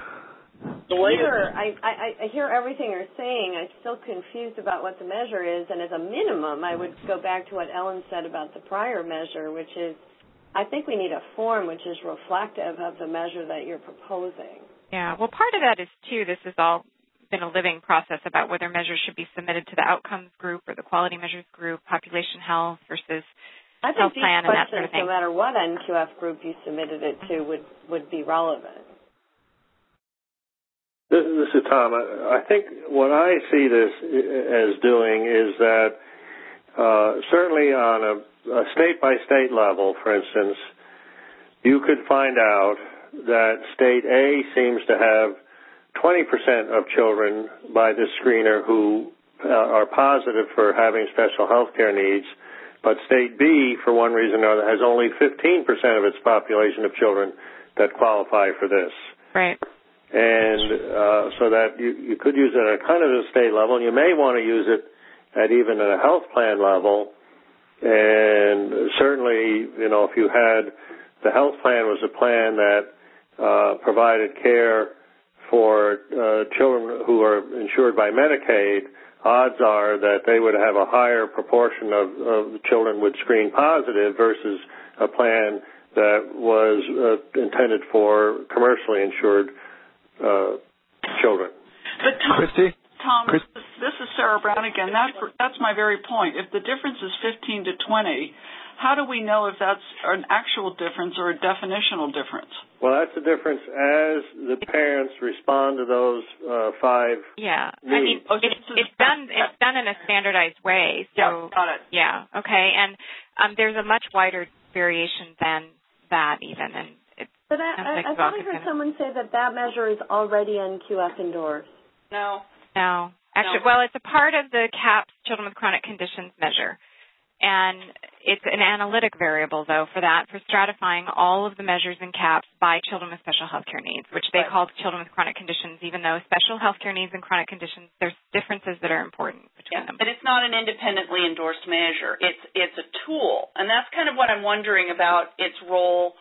here, I, I, I hear everything you're saying. I'm still confused about what the measure is. And as a minimum, I would go back to what Ellen said about the prior measure, which is I think we need a form which is reflective of the measure that you're proposing. Yeah. Well, part of that is, too, this is all been a living process about whether measures should be submitted to the outcomes group or the quality measures group, population health versus I health plan and that sort of thing. No matter what N Q F group you submitted it to would, would be relevant. This, this is Tom. I, I think what I see this as doing is that uh, certainly on a, a state-by-state level, for instance, you could find out that state A seems to have twenty percent of children by this screener who uh, are positive for having special health care needs, but state B, for one reason or another, has only fifteen percent of its population of children that qualify for this. Right. And uh, so that you, you could use it at a kind of a state level, and you may want to use it at even at a health plan level. And certainly, you know, if you had the health plan was a plan that uh, provided care for uh, children who are insured by Medicaid, odds are that they would have a higher proportion of, of children would screen positive versus a plan that was uh, intended for commercially insured uh, children. But Tom, Christy? Tom, Chris? This is Sarah Brown again. That, that's my very point. If the difference is fifteen to twenty, how do we know if that's an actual difference or a definitional difference? Well, that's the difference as the parents respond to those uh, five Yeah. needs. I mean, it's, it's done It's done in a standardized way. So, yeah, got it. Yeah, okay. And um, there's a much wider variation than that even. And it's But I, I, I thought I heard someone say that that measure is already N Q F endorsed. No. No. Actually, No. well, it's a part of the CAPS Children with Chronic Conditions measure. And it's an analytic variable, though, for that, for stratifying all of the measures in CAPS by children with special health care needs, which they right. call children with chronic conditions, even though special health care needs and chronic conditions, there's differences that are important between Yeah, them. but it's not an independently endorsed measure. It's it's a tool, and that's kind of what I'm wondering about its role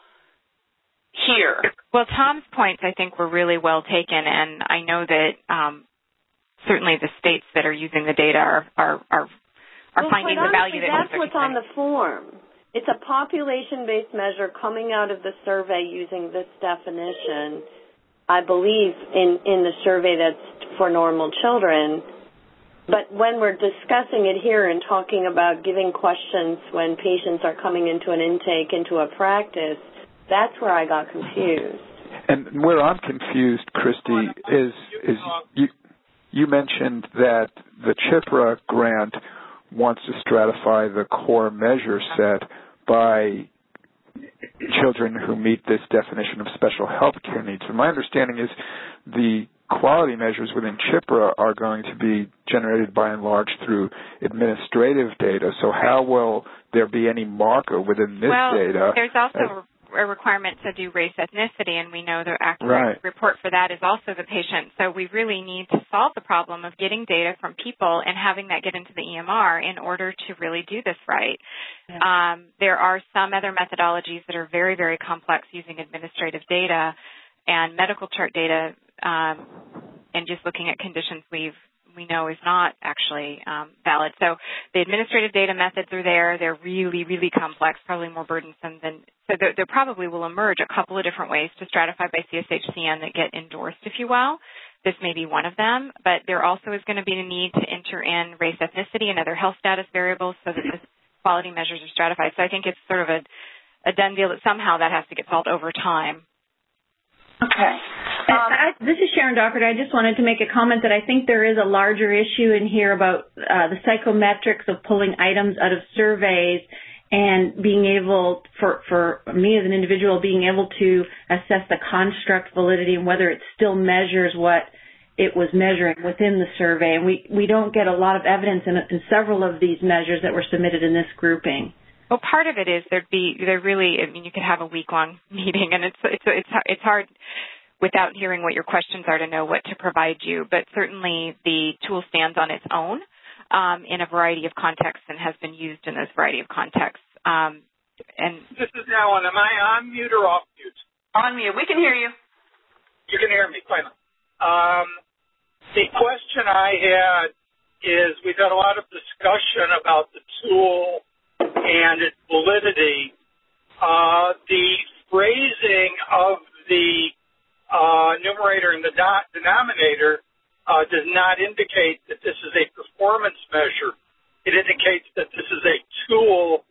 here. Well, Tom's points, I think, were really well taken, and I know that um, certainly the states that are using the data are are, are are well, finding quite the value honestly, that that's what's on the form. It's a population-based measure coming out of the survey using this definition, I believe, in, in the survey that's for normal children. But when we're discussing it here and talking about giving questions when patients are coming into an intake, into a practice, that's where I got confused. And where I'm confused, Christy, is is you you mentioned that the CHIPRA grant wants to stratify the core measure set by children who meet this definition of special health care needs. And my understanding is the quality measures within CHIPRA are going to be generated by and large through administrative data. So how will there be any marker within this well, data? There's also a requirement to do race ethnicity, and we know the accurate right. report for that is also the patient. So we really need to solve the problem of getting data from people and having that get into the E M R in order to really do this right. Yeah. Um, there are some other methodologies that are very, very complex using administrative data and medical chart data, um, and just looking at conditions we've we know is not actually um, valid. So the administrative data methods are there. They're really, really complex, probably more burdensome than, so there, there probably will emerge a couple of different ways to stratify by C S H C N that get endorsed, if you will. This may be one of them, but there also is going to be a need to enter in race, ethnicity, and other health status variables so that the quality measures are stratified. So I think it's sort of a, a done deal that somehow that has to get solved over time. Okay. Um, I, this is Sharon Dockert. I just wanted to make a comment that I think there is a larger issue in here about uh, the psychometrics of pulling items out of surveys and being able, for, for me as an individual, being able to assess the construct validity and whether it still measures what it was measuring within the survey. And we, we don't get a lot of evidence in, in several of these measures that were submitted in this grouping. Well, part of it is there'd be there really. I mean, you could have a week-long meeting, and it's it's it's it's hard without hearing what your questions are to know what to provide you. But certainly, the tool stands on its own um, in a variety of contexts and has been used in those variety of contexts. Um, and this is Alan. Am I on mute or off mute? On mute. We can hear you. You can hear me. Fine. Um, the question I had is we've had a lot of discussion about the tool and its validity. Uh, the phrasing of the uh, numerator and the do- denominator uh, does not indicate that this is a performance measure. It indicates that this is a tool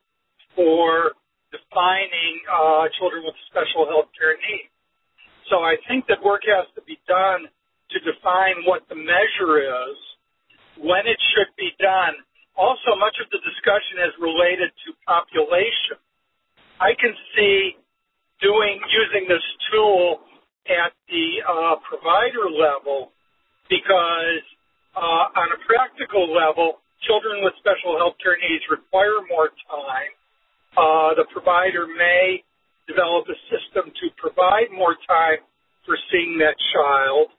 for defining uh, children with special health care needs. So I think that work has to be done to define what the measure is, when it should be done. Also, much of the discussion is related to population. I can see doing using this tool at the uh, provider level because uh, on a practical level, children with special health care needs require more time. Uh, the provider may develop a system to provide more time for seeing that child,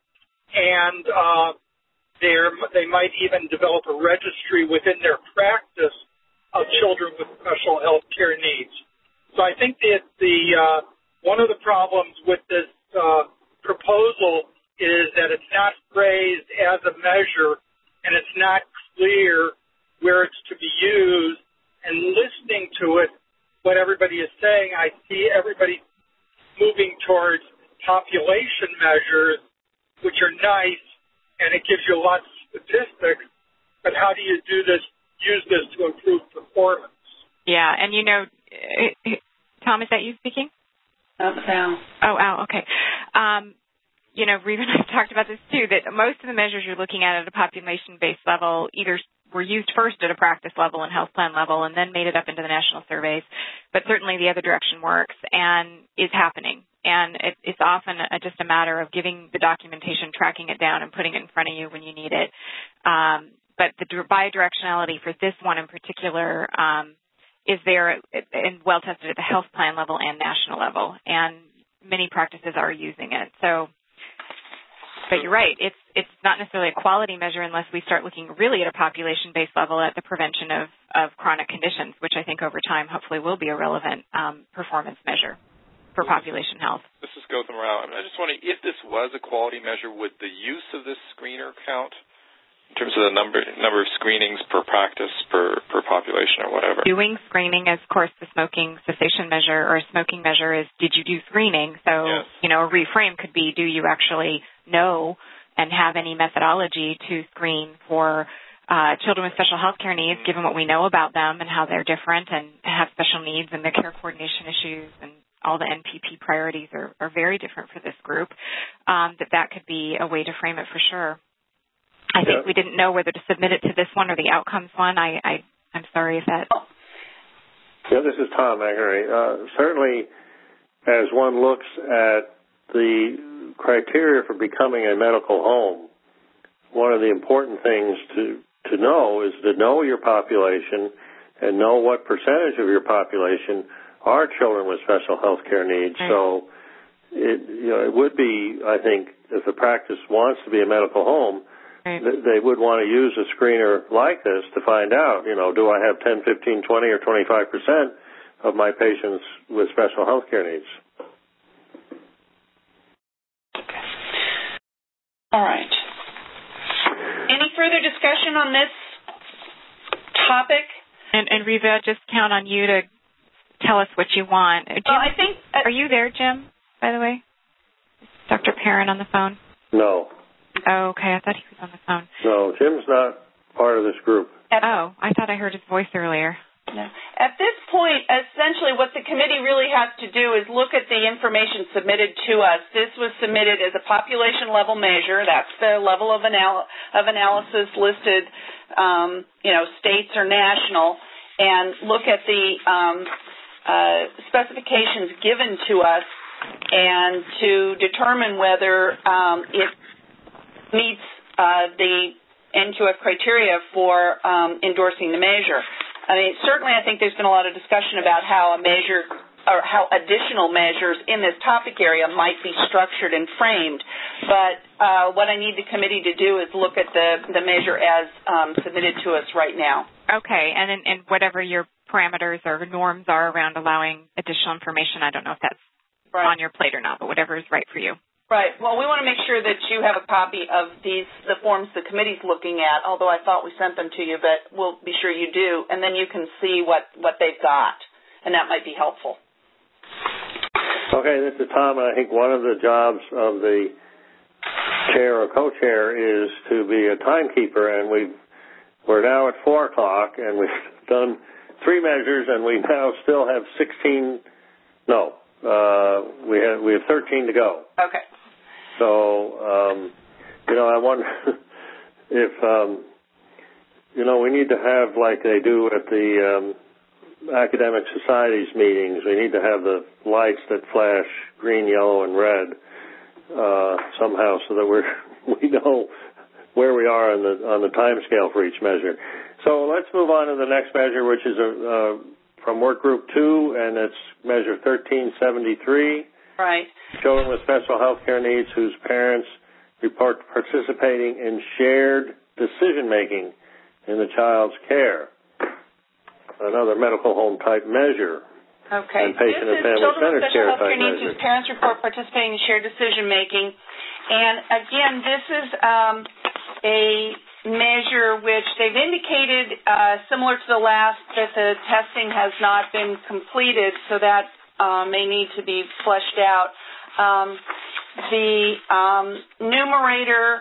and uh, They're, they might even develop a registry within their practice of children with special health care needs. So I think that the uh, one of the problems with this uh, proposal is that it's not phrased as a measure and it's not clear where it's to be used. And listening to it, what everybody is saying, I see everybody moving towards population measures, which are nice, and it gives you lots statistics, but how do you do this, use this to improve performance? Yeah, and you know, Tom, is that you speaking? That's Al. Oh, Al, okay. Um, you know, Reva and I talked about this too, that most of the measures you're looking at at a population-based level either were used first at a practice level and health plan level and then made it up into the national surveys, but certainly the other direction works and is happening. And it, it's often a, just a matter of giving the documentation, tracking it down, and putting it in front of you when you need it. Um, but the bidirectionality for this one in particular um, is there and well tested at the health plan level and national level, and many practices are using it. So, but you're right, it's it's not necessarily a quality measure unless we start looking really at a population-based level at the prevention of, of chronic conditions, which I think over time hopefully will be a relevant um, performance measure for population health. This is Gautam Rao. I just wondering, if this was a quality measure, would the use of this screener count in terms of the number number of screenings per practice, per, per population or whatever? Doing screening, as, of course, the smoking cessation measure or a smoking measure is, did you do screening? So, yes. you know, a reframe could be, do you actually know and have any methodology to screen for uh, children with special health care needs, given what we know about them and how they're different and have special needs and their care coordination issues and all the N P P priorities are, are very different for this group, um, that that could be a way to frame it for sure. I think yeah. we didn't know whether to submit it to this one or the outcomes one. I, I, I'm sorry if that... Yeah, this is Tom McInerney. Uh, certainly, as one looks at the criteria for becoming a medical home, one of the important things to, to know is to know your population and know what percentage of your population are children with special health care needs. Right. So it, you know, it would be, I think, if the practice wants to be a medical home, right. th- they would want to use a screener like this to find out, you know, do I have ten, fifteen, twenty, or twenty-five percent of my patients with special health care needs? All right. Any further discussion on this topic? And, and Reva, just count on you to tell us what you want. Jim, well, I think. Uh, are you there, Jim, by the way? Is Doctor Perrin on the phone? No. Oh, okay. I thought he was on the phone. No, Jim's not part of this group. Oh, I thought I heard his voice earlier. No. At this point, essentially what the committee really has to do is look at the information submitted to us. This was submitted as a population-level measure. That's the level of, anal- of analysis listed, um, you know, states or national, and look at the um, uh, specifications given to us and to determine whether um, it meets uh, the N Q F criteria for um, endorsing the measure. I mean, certainly I think there's been a lot of discussion about how a measure or how additional measures in this topic area might be structured and framed. But uh, what I need the committee to do is look at the, the measure as um, submitted to us right now. Okay, and, and whatever your parameters or norms are around allowing additional information, I don't know if that's right on your plate or not, but whatever is right for you. Right. Well, we want to make sure that you have a copy of these, the forms the committee's looking at, although I thought we sent them to you, but we'll be sure you do, and then you can see what, what they've got, and that might be helpful. Okay, this is Tom, and I think one of the jobs of the chair or co-chair is to be a timekeeper, and we've, we're now at four o'clock, and we've done three measures, and we now still have sixteen, no, uh, we have, we have thirteen to go. Okay. So, um, you know, I wonder if, um, you know, we need to have, like they do at the um, academic societies meetings, we need to have the lights that flash green, yellow, and red uh, somehow so that we're, we know where we are on the on the time scale for each measure. So let's move on to the next measure, which is a, uh, from work group two, and it's measure thirteen seventy-three. Right. Children with special health care needs whose parents report participating in shared decision-making in the child's care. Another medical home type measure. Okay. And patient this and family is children with special care health care type needs measure. whose parents report participating in shared decision-making. And again, this is um, a measure which they've indicated, uh, similar to the last, that the testing has not been completed, so that Uh, may need to be fleshed out. Um, the um, numerator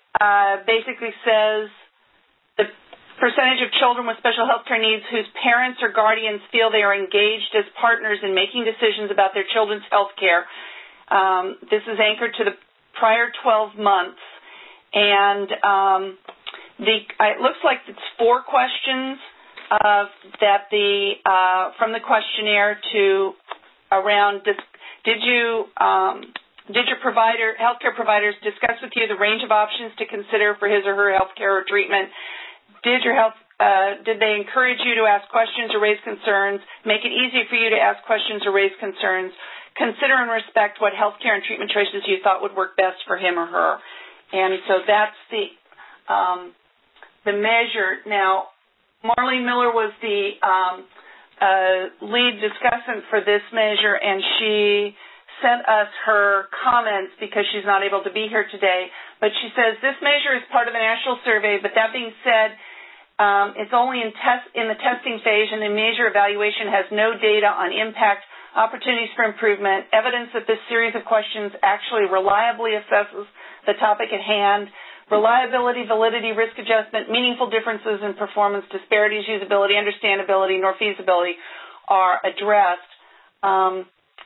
uh, basically says the percentage of children with special health care needs whose parents or guardians feel they are engaged as partners in making decisions about their children's health care. Um, this is anchored to the prior twelve months. And um, the, it looks like it's four questions uh, that the uh, from the questionnaire to around dis, did you um, did your provider healthcare providers discuss with you the range of options to consider for his or her health care or treatment? Did your health uh, did they encourage you to ask questions or raise concerns? Make it easy for you to ask questions or raise concerns. Consider and respect what health care and treatment choices you thought would work best for him or her. And so that's the um, the measure. Now, Marlene Miller was the um, uh, lead discussant for this measure, and she sent us her comments because she's not able to be here today. But she says this measure is part of the national survey, but that being said, um, it's only in, test, in the testing phase, and the measure evaluation has no data on impact, opportunities for improvement, evidence that this series of questions actually reliably assesses the topic at hand, reliability, validity, risk adjustment, meaningful differences in performance, disparities, usability, understandability, nor feasibility are addressed. Um,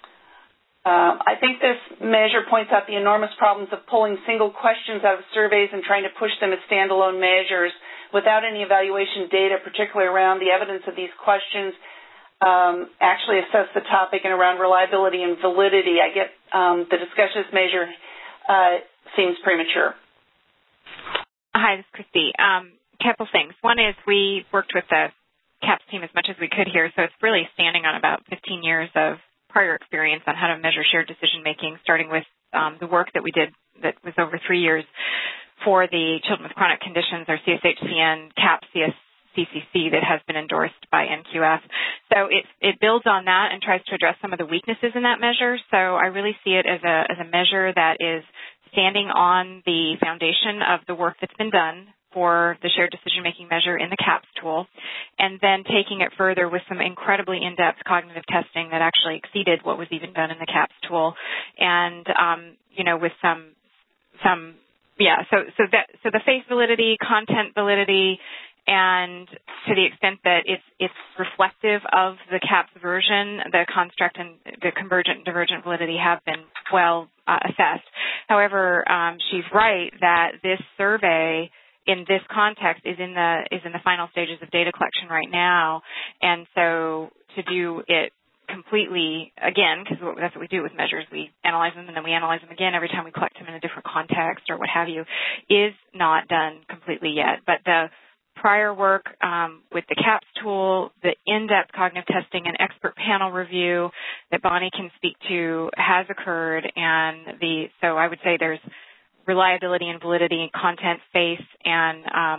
uh, I think this measure points out the enormous problems of pulling single questions out of surveys and trying to push them as standalone measures without any evaluation data, particularly around the evidence of these questions, um, actually assess the topic and around reliability and validity. I get um, the discussion of this measure uh, seems premature. Hi, this is Christy. Um, a couple things. One is we worked with the CAPS team as much as we could here, so it's really standing on about fifteen years of prior experience on how to measure shared decision-making, starting with um, the work that we did that was over three years for the children with chronic conditions, our C S H C N, CAPS, C S C C C that has been endorsed by N Q F. So it, it builds on that and tries to address some of the weaknesses in that measure. So I really see it as a, as a measure that is standing on the foundation of the work that's been done for the shared decision-making measure in the CAPS tool, and then taking it further with some incredibly in-depth cognitive testing that actually exceeded what was even done in the CAPS tool, and um, you know, with some some yeah, so so that so the face validity, content validity, and to the extent that it's it's reflective of the CAPS version, the construct and the convergent and divergent validity have been well uh, assessed. However, um, she's right that this survey in this context is in the is in the final stages of data collection right now, and so to do it completely again, because that's what we do with measures, we analyze them and then we analyze them again every time we collect them in a different context or what have you, is not done completely yet. But the prior work um, with the CAPS tool, the in-depth cognitive testing and expert panel review that Bonnie can speak to has occurred, and the so I would say there's reliability and validity and content face and um,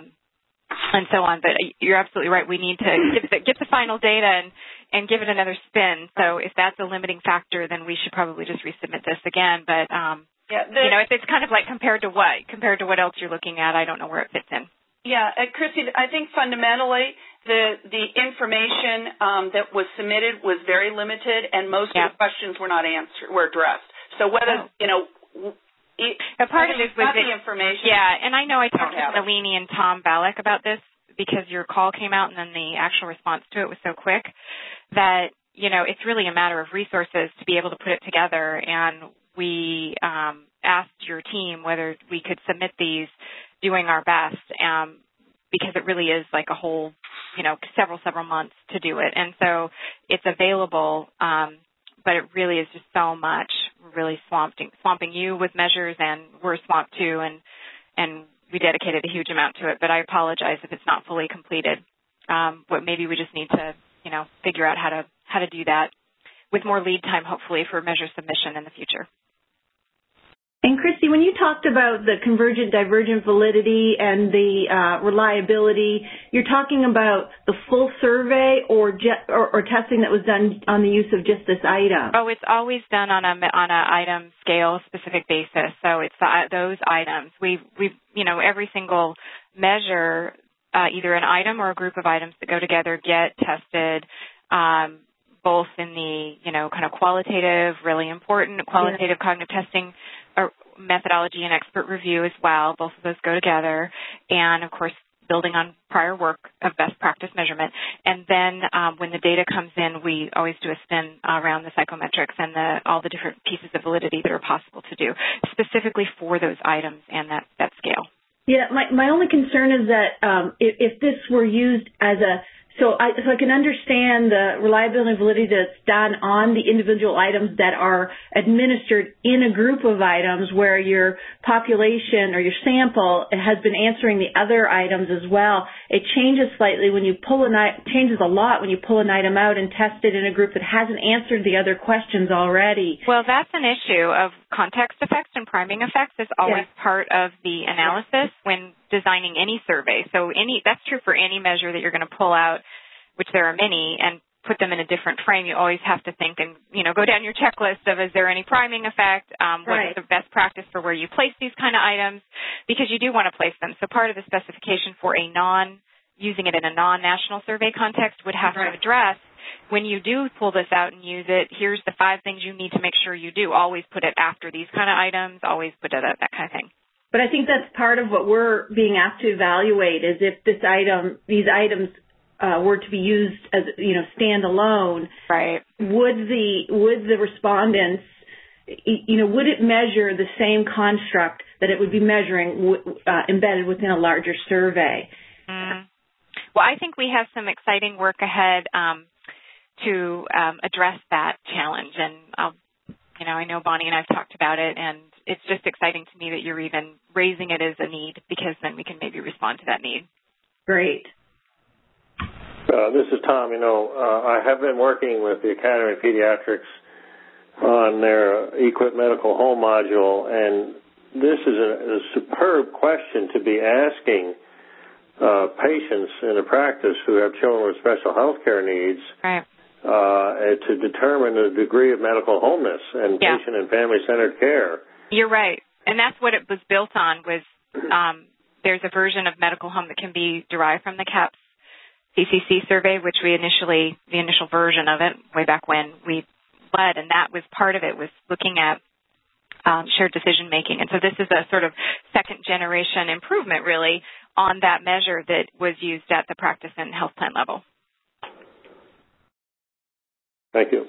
and so on. But you're absolutely right. We need to get the, get the final data and, and give it another spin. So if that's a limiting factor, then we should probably just resubmit this again. But um, yeah, the, you know, it's, it's kind of like compared to what compared to what else you're looking at. I don't know where it fits in. Yeah, uh, Christy, I think fundamentally the the information um, that was submitted was very limited, and most yeah. of the questions were not answered, were addressed. So whether, oh. you know, it, a part of it was not the information. Yeah, and I know I talked to Nalini and Tom Balak about this because your call came out and then the actual response to it was so quick that, you know, it's really a matter of resources to be able to put it together. And we um, asked your team whether we could submit these doing our best, um, because it really is like a whole, you know, several, several months to do it. And so it's available, um, but it really is just so much. We're really swamping, swamping you with measures, and we're swamped too, and, and we dedicated a huge amount to it. But I apologize if it's not fully completed. Um, but maybe we just need to, you know, figure out how to how to do that with more lead time, hopefully, for measure submission in the future. And Christy, when you talked about the convergent divergent validity and the uh, reliability, you're talking about the full survey or, je- or or testing that was done on the use of just this item? Oh, it's always done on a on a item scale specific basis. So it's uh, those items. We we you know every single measure, uh, either an item or a group of items that go together, get tested. Um, both in the, you know, kind of qualitative, really important qualitative yeah. cognitive testing, or methodology and expert review as well. Both of those go together. And, of course, building on prior work of best practice measurement. And then um, when the data comes in, we always do a spin around the psychometrics and the, all the different pieces of validity that are possible to do, specifically for those items and that, that scale. Yeah, my, my only concern is that um, if, if this were used as a So I, so I can understand the reliability and validity that's done on the individual items that are administered in a group of items where your population or your sample has been answering the other items as well. It changes slightly when you pull an item, changes a lot when you pull an item out and test it in a group that hasn't answered the other questions already. Well, that's an issue of context effects and priming effects is always yeah. part of the analysis when designing any survey. So any that's true for any measure that you're going to pull out, which there are many, and put them in a different frame. You always have to think and, you know, go down your checklist of is there any priming effect, um, what right. is the best practice for where you place these kind of items, because you do want to place them. So part of the specification for a non, using it in a non-national survey context would have right. to address when you do pull this out and use it, here's the five things you need to make sure you do. Always put it after these kind of items, always put it at that kind of thing. But I think that's part of what we're being asked to evaluate is if this item, these items uh, were to be used as, you know, standalone. Right. Would the would the respondents, you know, would it measure the same construct that it would be measuring uh, embedded within a larger survey? Mm. Well, I think we have some exciting work ahead um, to um, address that challenge, and I'll, you know, I know Bonnie and I've talked about it, and it's just exciting to me that you're even raising it as a need because then we can maybe respond to that need. Great. Uh, this is Tom. You know, uh, I have been working with the Academy of Pediatrics on their Equip Medical Home module, and this is a, a superb question to be asking uh, patients in a practice who have children with special health care needs. Right. Uh, to determine the degree of medical homeness and yeah. patient and family-centered care. You're right. And that's what it was built on was um, there's a version of medical home that can be derived from the CAPS C C C survey, which we initially, the initial version of it, way back when we led, and that was part of it, was looking at um, shared decision-making. And so this is a sort of second-generation improvement, really, on that measure that was used at the practice and health plan level. Thank you.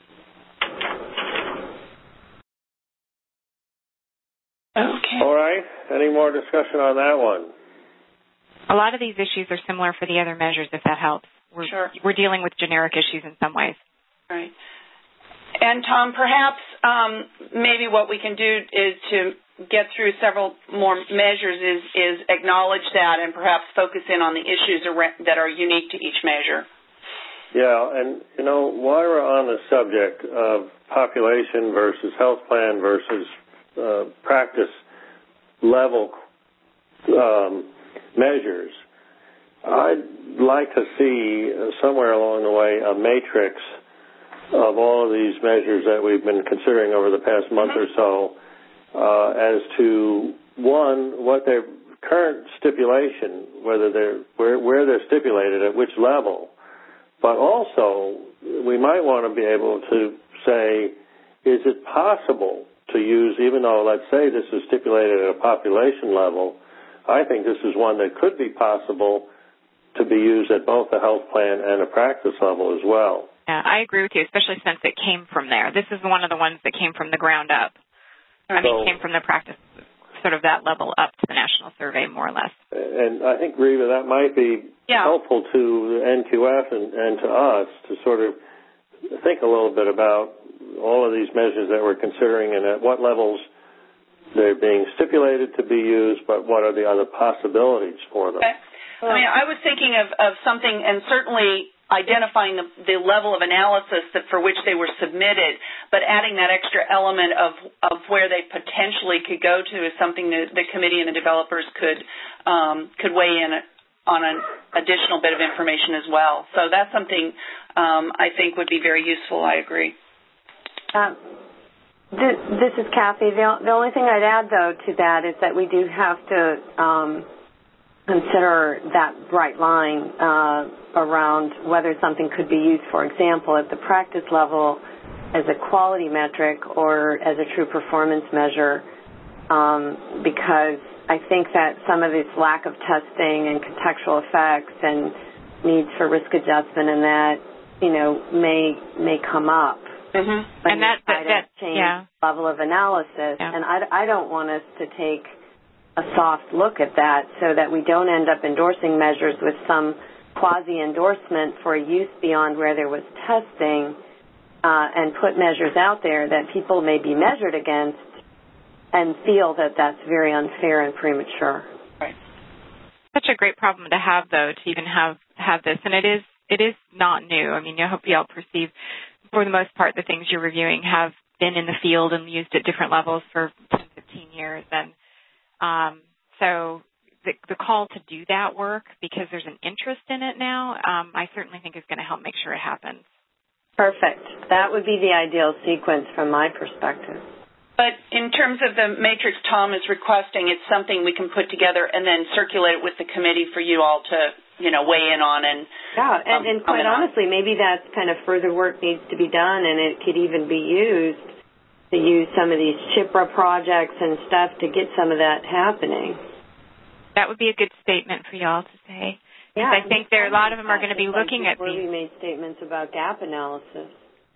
Okay. All right. Any more discussion on that one? A lot of these issues are similar for the other measures, if that helps. We're, sure. We're dealing with generic issues in some ways. Right. And, Tom, perhaps um, maybe what we can do is to get through several more measures is, is acknowledge that and perhaps focus in on the issues that are unique to each measure. Yeah, and, you know, while we're on the subject of population versus health plan versus uh, practice level um, measures, I'd like to see uh, somewhere along the way a matrix of all of these measures that we've been considering over the past month mm-hmm. or so uh, as to, one, what their current stipulation, whether they're where, where they're stipulated, at which level. But also, we might want to be able to say, is it possible to use, even though, let's say, this is stipulated at a population level, I think this is one that could be possible to be used at both the health plan and a practice level as well. Yeah, I agree with you, especially since it came from there. This is one of the ones that came from the ground up. I mean, so, came from the practice, sort of that level up to the national survey, more or less. And I think, Reva, that might be yeah. helpful to the N Q F and, and to us to sort of think a little bit about all of these measures that we're considering and at what levels they're being stipulated to be used, but what are the other possibilities for them. Okay. I mean, I was thinking of, of something, and certainly identifying the, the level of analysis that for which they were submitted, but adding that extra element of, of where they potentially could go to is something that the committee and the developers could um, could weigh in on an additional bit of information as well. So that's something um, I think would be very useful. I agree. Uh, this, this is Kathy. The, the only thing I'd add, though, to that is that we do have to um, consider that bright line uh, around whether something could be used, for example, at the practice level as a quality metric or as a true performance measure. um, because I think that some of this lack of testing and contextual effects and needs for risk adjustment and that, you know, may may come up. Mm-hmm. And that, that, that change yeah. level of analysis. Yeah. And I, I don't want us to take a soft look at that so that we don't end up endorsing measures with some quasi-endorsement for use beyond where there was testing uh, and put measures out there that people may be measured against and feel that that's very unfair and premature. Right. Such a great problem to have, though, to even have, have this. And it is it is not new. I mean, I hope you all perceive, for the most part, the things you're reviewing have been in the field and used at different levels for ten, fifteen years. And um, so the, the call to do that work, because there's an interest in it now, um, I certainly think is going to help make sure it happens. Perfect. That would be the ideal sequence from my perspective. But in terms of the matrix Tom is requesting, it's something we can put together and then circulate it with the committee for you all to, you know, weigh in on. And yeah, and, um, and quite honestly, maybe that's kind of further work needs to be done, and it could even be used to use some of these CHIPRA projects and stuff to get some of that happening. That would be a good statement for y'all to say. Yeah, I think there a lot of them are going to be looking at these. We made statements about gap analysis.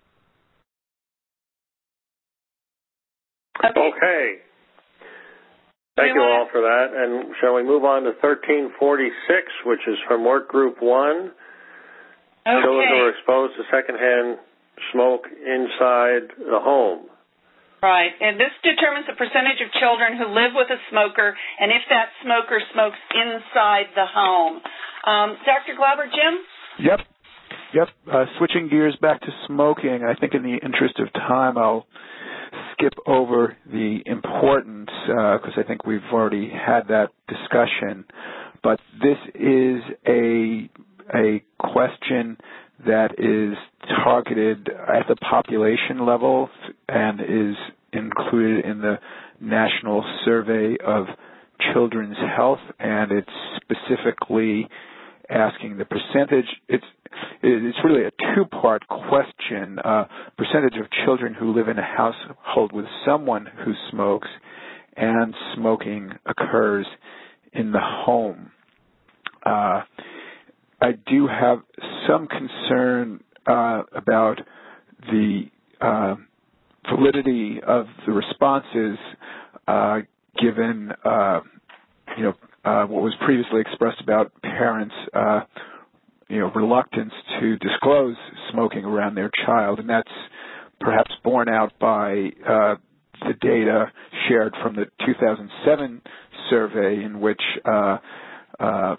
Okay. Thank you all for that. And shall we move on to thirteen forty-six, which is from Work Group one. Okay. Children who are exposed to secondhand smoke inside the home. Right. And this determines the percentage of children who live with a smoker and if that smoker smokes inside the home. Um, Doctor Glauber, Jim? Yep. Yep. Uh, switching gears back to smoking, I think in the interest of time, I'll skip over the importance because uh, I think we've already had that discussion. But this is a a question that is targeted at the population level and is included in the National Survey of Children's Health, and it's specifically asking the percentage. It's it's really a two-part question. Uh, percentage of children who live in a household with someone who smokes, and smoking occurs in the home. Uh, I do have some concern uh, about the uh, validity of the responses, uh, given uh, you know uh, what was previously expressed about parents, uh, you know, reluctance to disclose smoking around their child, and that's perhaps borne out by uh, the data shared from the two thousand seven survey, in which uh, uh,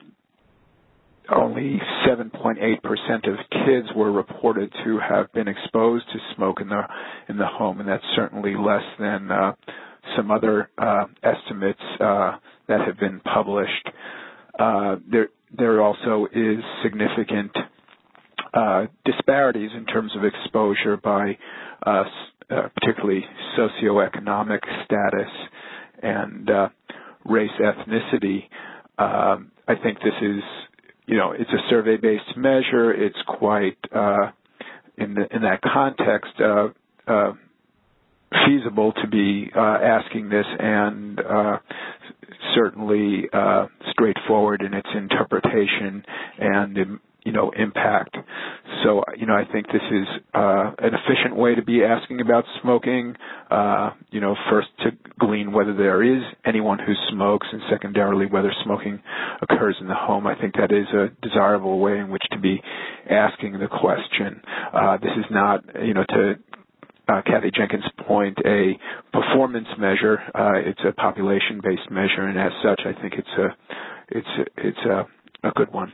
only seven point eight percent of kids were reported to have been exposed to smoke in the in the home, and that's certainly less than uh, some other uh, estimates uh, that have been published. Uh, there, there also is significant uh, disparities in terms of exposure by uh, uh, particularly socioeconomic status and uh, race, ethnicity. Um, I think this is, you know, it's a survey-based measure. It's quite, uh, in the, in that context, uh, uh, feasible to be uh, asking this, and uh, certainly uh, straightforward in its interpretation and, you know, impact. So, you know, I think this is uh, an efficient way to be asking about smoking, uh, you know, first to glean whether there is anyone who smokes, and secondarily whether smoking occurs in the home. I think that is a desirable way in which to be asking the question. Uh, this is not, you know, to Uh, Kathy Jenkins' point, a performance measure. Uh, it's a population-based measure, and as such, I think it's a it's a, it's a, a good one.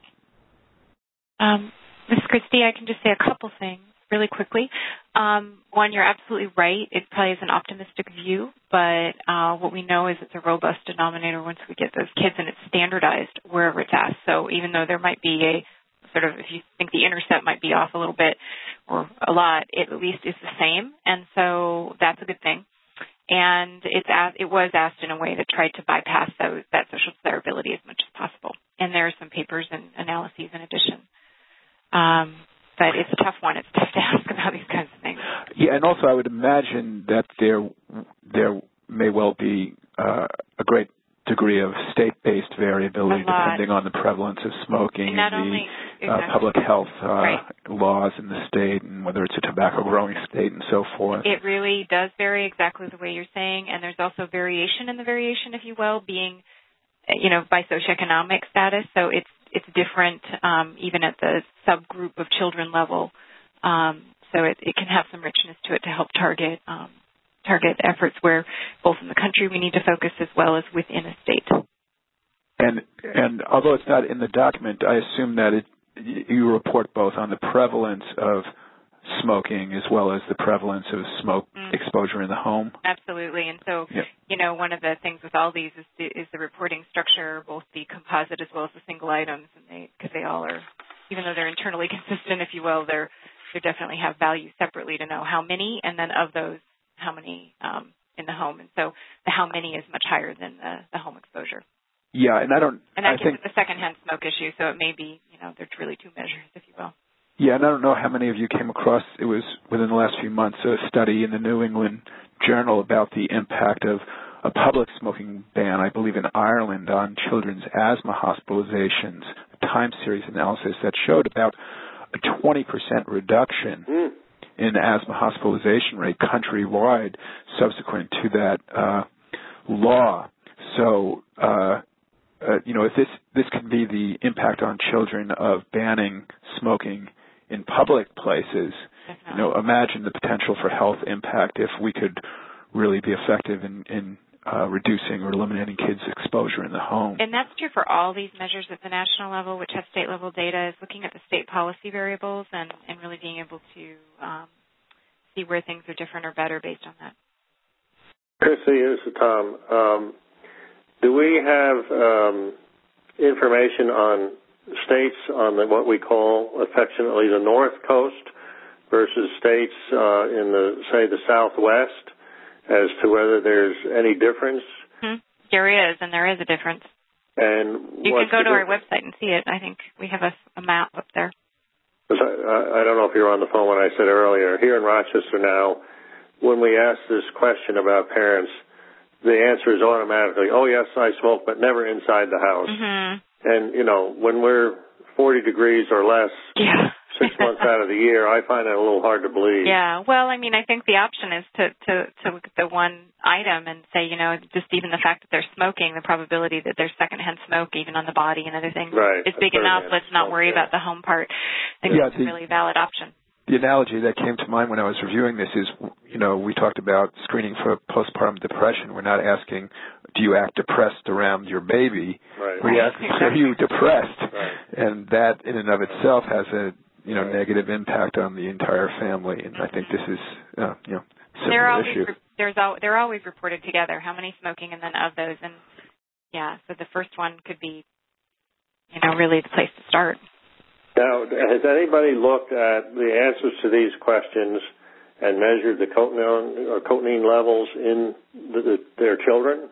Um, Miz Christie, I can just say a couple things really quickly. Um, one, you're absolutely right. It probably is an optimistic view, but uh, what we know is it's a robust denominator once we get those kids, and it's standardized wherever it's asked. So even though there might be a sort of, if you think the intercept might be off a little bit or a lot, it at least is the same, and so that's a good thing. And it's asked, it was asked in a way that tried to bypass those, that social desirability as much as possible. And there are some papers and analyses in addition. Um, but it's a tough one. It's tough to ask about these kinds of things. Yeah, and also I would imagine that there there may well be uh, a great degree of state-based variability depending on the prevalence of smoking and, and the only, exactly. uh, public health uh, right. laws in the state, and whether it's a tobacco-growing state and so forth. It really does vary exactly the way you're saying, and there's also variation in the variation, if you will, being, you know, by socioeconomic status. So it's it's different um, even at the subgroup of children level. Um, so it, it can have some richness to it to help target um, target efforts where both in the country we need to focus as well as within a state. And and although it's not in the document, I assume that it, you report both on the prevalence of smoking as well as the prevalence of smoke mm. exposure in the home. Absolutely. And so, yep. you know, one of the things with all these is the, is the reporting structure, both the composite as well as the single items, and they because they all are, even though they're internally consistent, if you will, they're they definitely have value separately to know how many, and then of those, how many um, in the home. And so the how many is much higher than the, the home exposure. Yeah, and I don't. And that I gives think, it the secondhand smoke issue. So it may be, you know, there's really two measures, if you will. Yeah, and I don't know how many of you came across. It was within the last few months a study in the New England Journal about the impact of a public smoking ban, I believe in Ireland, on children's asthma hospitalizations. A time series analysis that showed about a twenty percent reduction mm. in asthma hospitalization rate countrywide subsequent to that uh, law. So. Uh, Uh, you know, if this this can be the impact on children of banning smoking in public places, Definitely. you know, imagine the potential for health impact if we could really be effective in, in uh, reducing or eliminating kids' exposure in the home. And that's true for all these measures at the national level, which have state-level data, is looking at the state policy variables and, and really being able to um, see where things are different or better based on that. Chrissy, this is Tom. Um, Do we have um, information on states on the, what we call affectionately the North Coast versus states uh, in the, say, the Southwest as to whether there's any difference? Mm-hmm. There is, and there is a difference. And you can go to our website and see it. I think we have a, a map up there. I, I don't know if you were on the phone when I said earlier. Here in Rochester now, when we ask this question about parents, the answer is automatically, oh, yes, I smoke, but never inside the house. Mm-hmm. And, you know, when we're forty degrees or less yeah. six months out of the year, I find that a little hard to believe. Yeah. Well, I mean, I think the option is to, to, to look at the one item and say, you know, just even the fact that they're smoking, the probability that there's secondhand smoke even on the body and other things right. is big enough. Let's not smoke, worry yeah. about the home part. I think yeah, that's the, a really valid option. The analogy that came to mind when I was reviewing this is, you know, we talked about screening for postpartum depression. We're not asking, do you act depressed around your baby? Right. We ask, are you depressed? Right. And that in and of itself has a, you know, right. negative impact on the entire family. And I think this is, uh, you know, a they're similar always, issue. There's al- they're always reported together, how many smoking and then of those. And, yeah, so the first one could be, you know, really the place to start. Now, has anybody looked at the answers to these questions and measured the cotinine or cotinine levels in the, the, their children?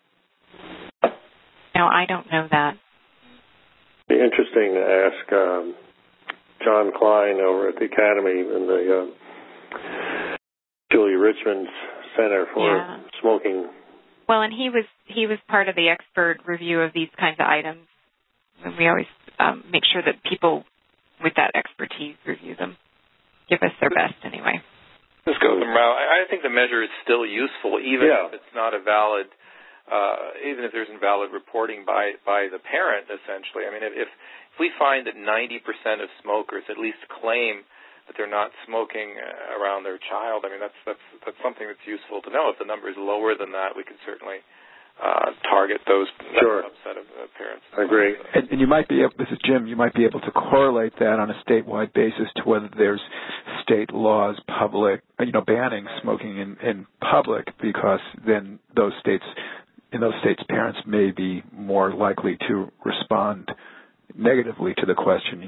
No, I don't know that. It'd be interesting to ask um, John Klein over at the Academy in the uh, Julia Richmond Center for yeah. Smoking. Well, and he was he was part of the expert review of these kinds of items. And we always um, make sure that people with that expertise review them, give us their best anyway. Let's go from Rao. I think the measure is still useful, even yeah. if it's not a valid, uh, even if there's invalid reporting by, by the parent, essentially. I mean, if, if we find that ninety percent of smokers at least claim that they're not smoking around their child, I mean, that's, that's, that's something that's useful to know. If the number is lower than that, we can certainly Uh, target those sure. subset of uh, parents. I agree. And, and you might be able, this is Jim, you might be able to correlate that on a statewide basis to whether there's state laws public, you know, banning smoking in, in public, because then those states, in those states, parents may be more likely to respond negatively to the question.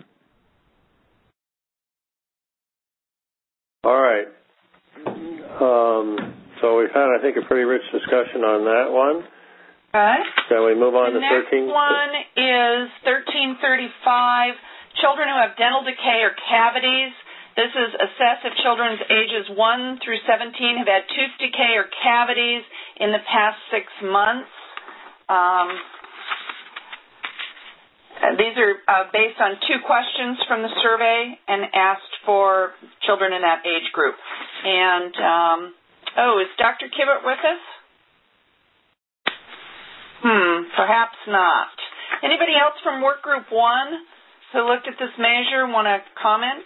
All right. Um, so we've had, I think, a pretty rich discussion on that one. Okay. Shall we move on the to thirteen? The next one is thirteen thirty-five, children who have dental decay or cavities. This is assess if children's ages one through seventeen have had tooth decay or cavities in the past six months. Um, these are uh, based on two questions from the survey and asked for children in that age group. And, um, oh, is Doctor Kivett with us? Hmm, perhaps not. Anybody else from work group one who looked at this measure want to comment?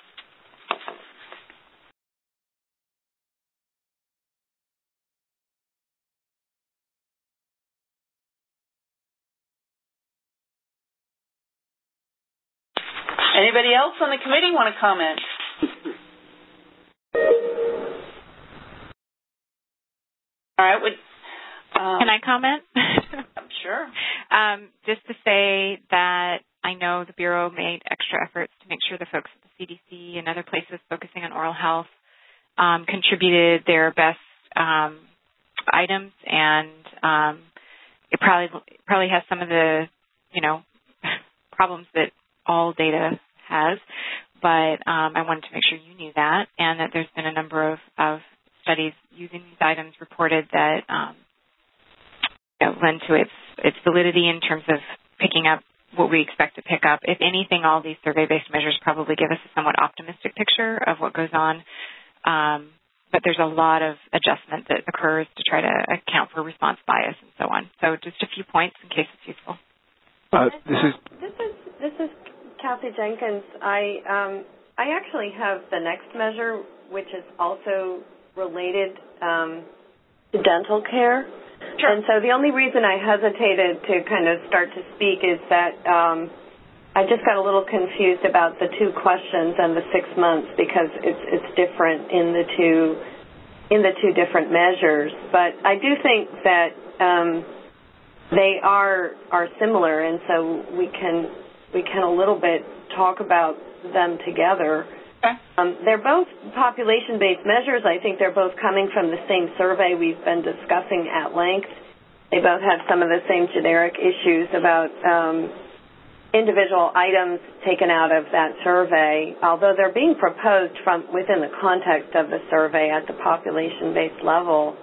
Anybody else on the committee want to comment? All right. Would, um, Can I comment? Sure. Um, just to say that I know the Bureau made extra efforts to make sure the folks at the C D C and other places focusing on oral health um, contributed their best um, items, and um, it probably probably has some of the, you know, problems that all data has, but um, I wanted to make sure you knew that, and that there's been a number of, of studies using these items reported that um, you know, lend to its its validity in terms of picking up what we expect to pick up. If anything, all these survey-based measures probably give us a somewhat optimistic picture of what goes on, um, but there's a lot of adjustment that occurs to try to account for response bias and so on. So just a few points in case it's useful. Uh, this is this is this is Kathy Jenkins. I um, I actually have the next measure, which is also related um, to dental care. Sure. And so the only reason I hesitated to kind of start to speak is that um, I just got a little confused about the two questions and the six months because it's it's different in the two in the two different measures. But I do think that um, they are are similar, and so we can we can a little bit talk about them together. Okay. Um, they're both population-based measures. I think they're both coming from the same survey we've been discussing at length. They both have some of the same generic issues about um, individual items taken out of that survey, although they're being proposed from within the context of the survey at the population-based level.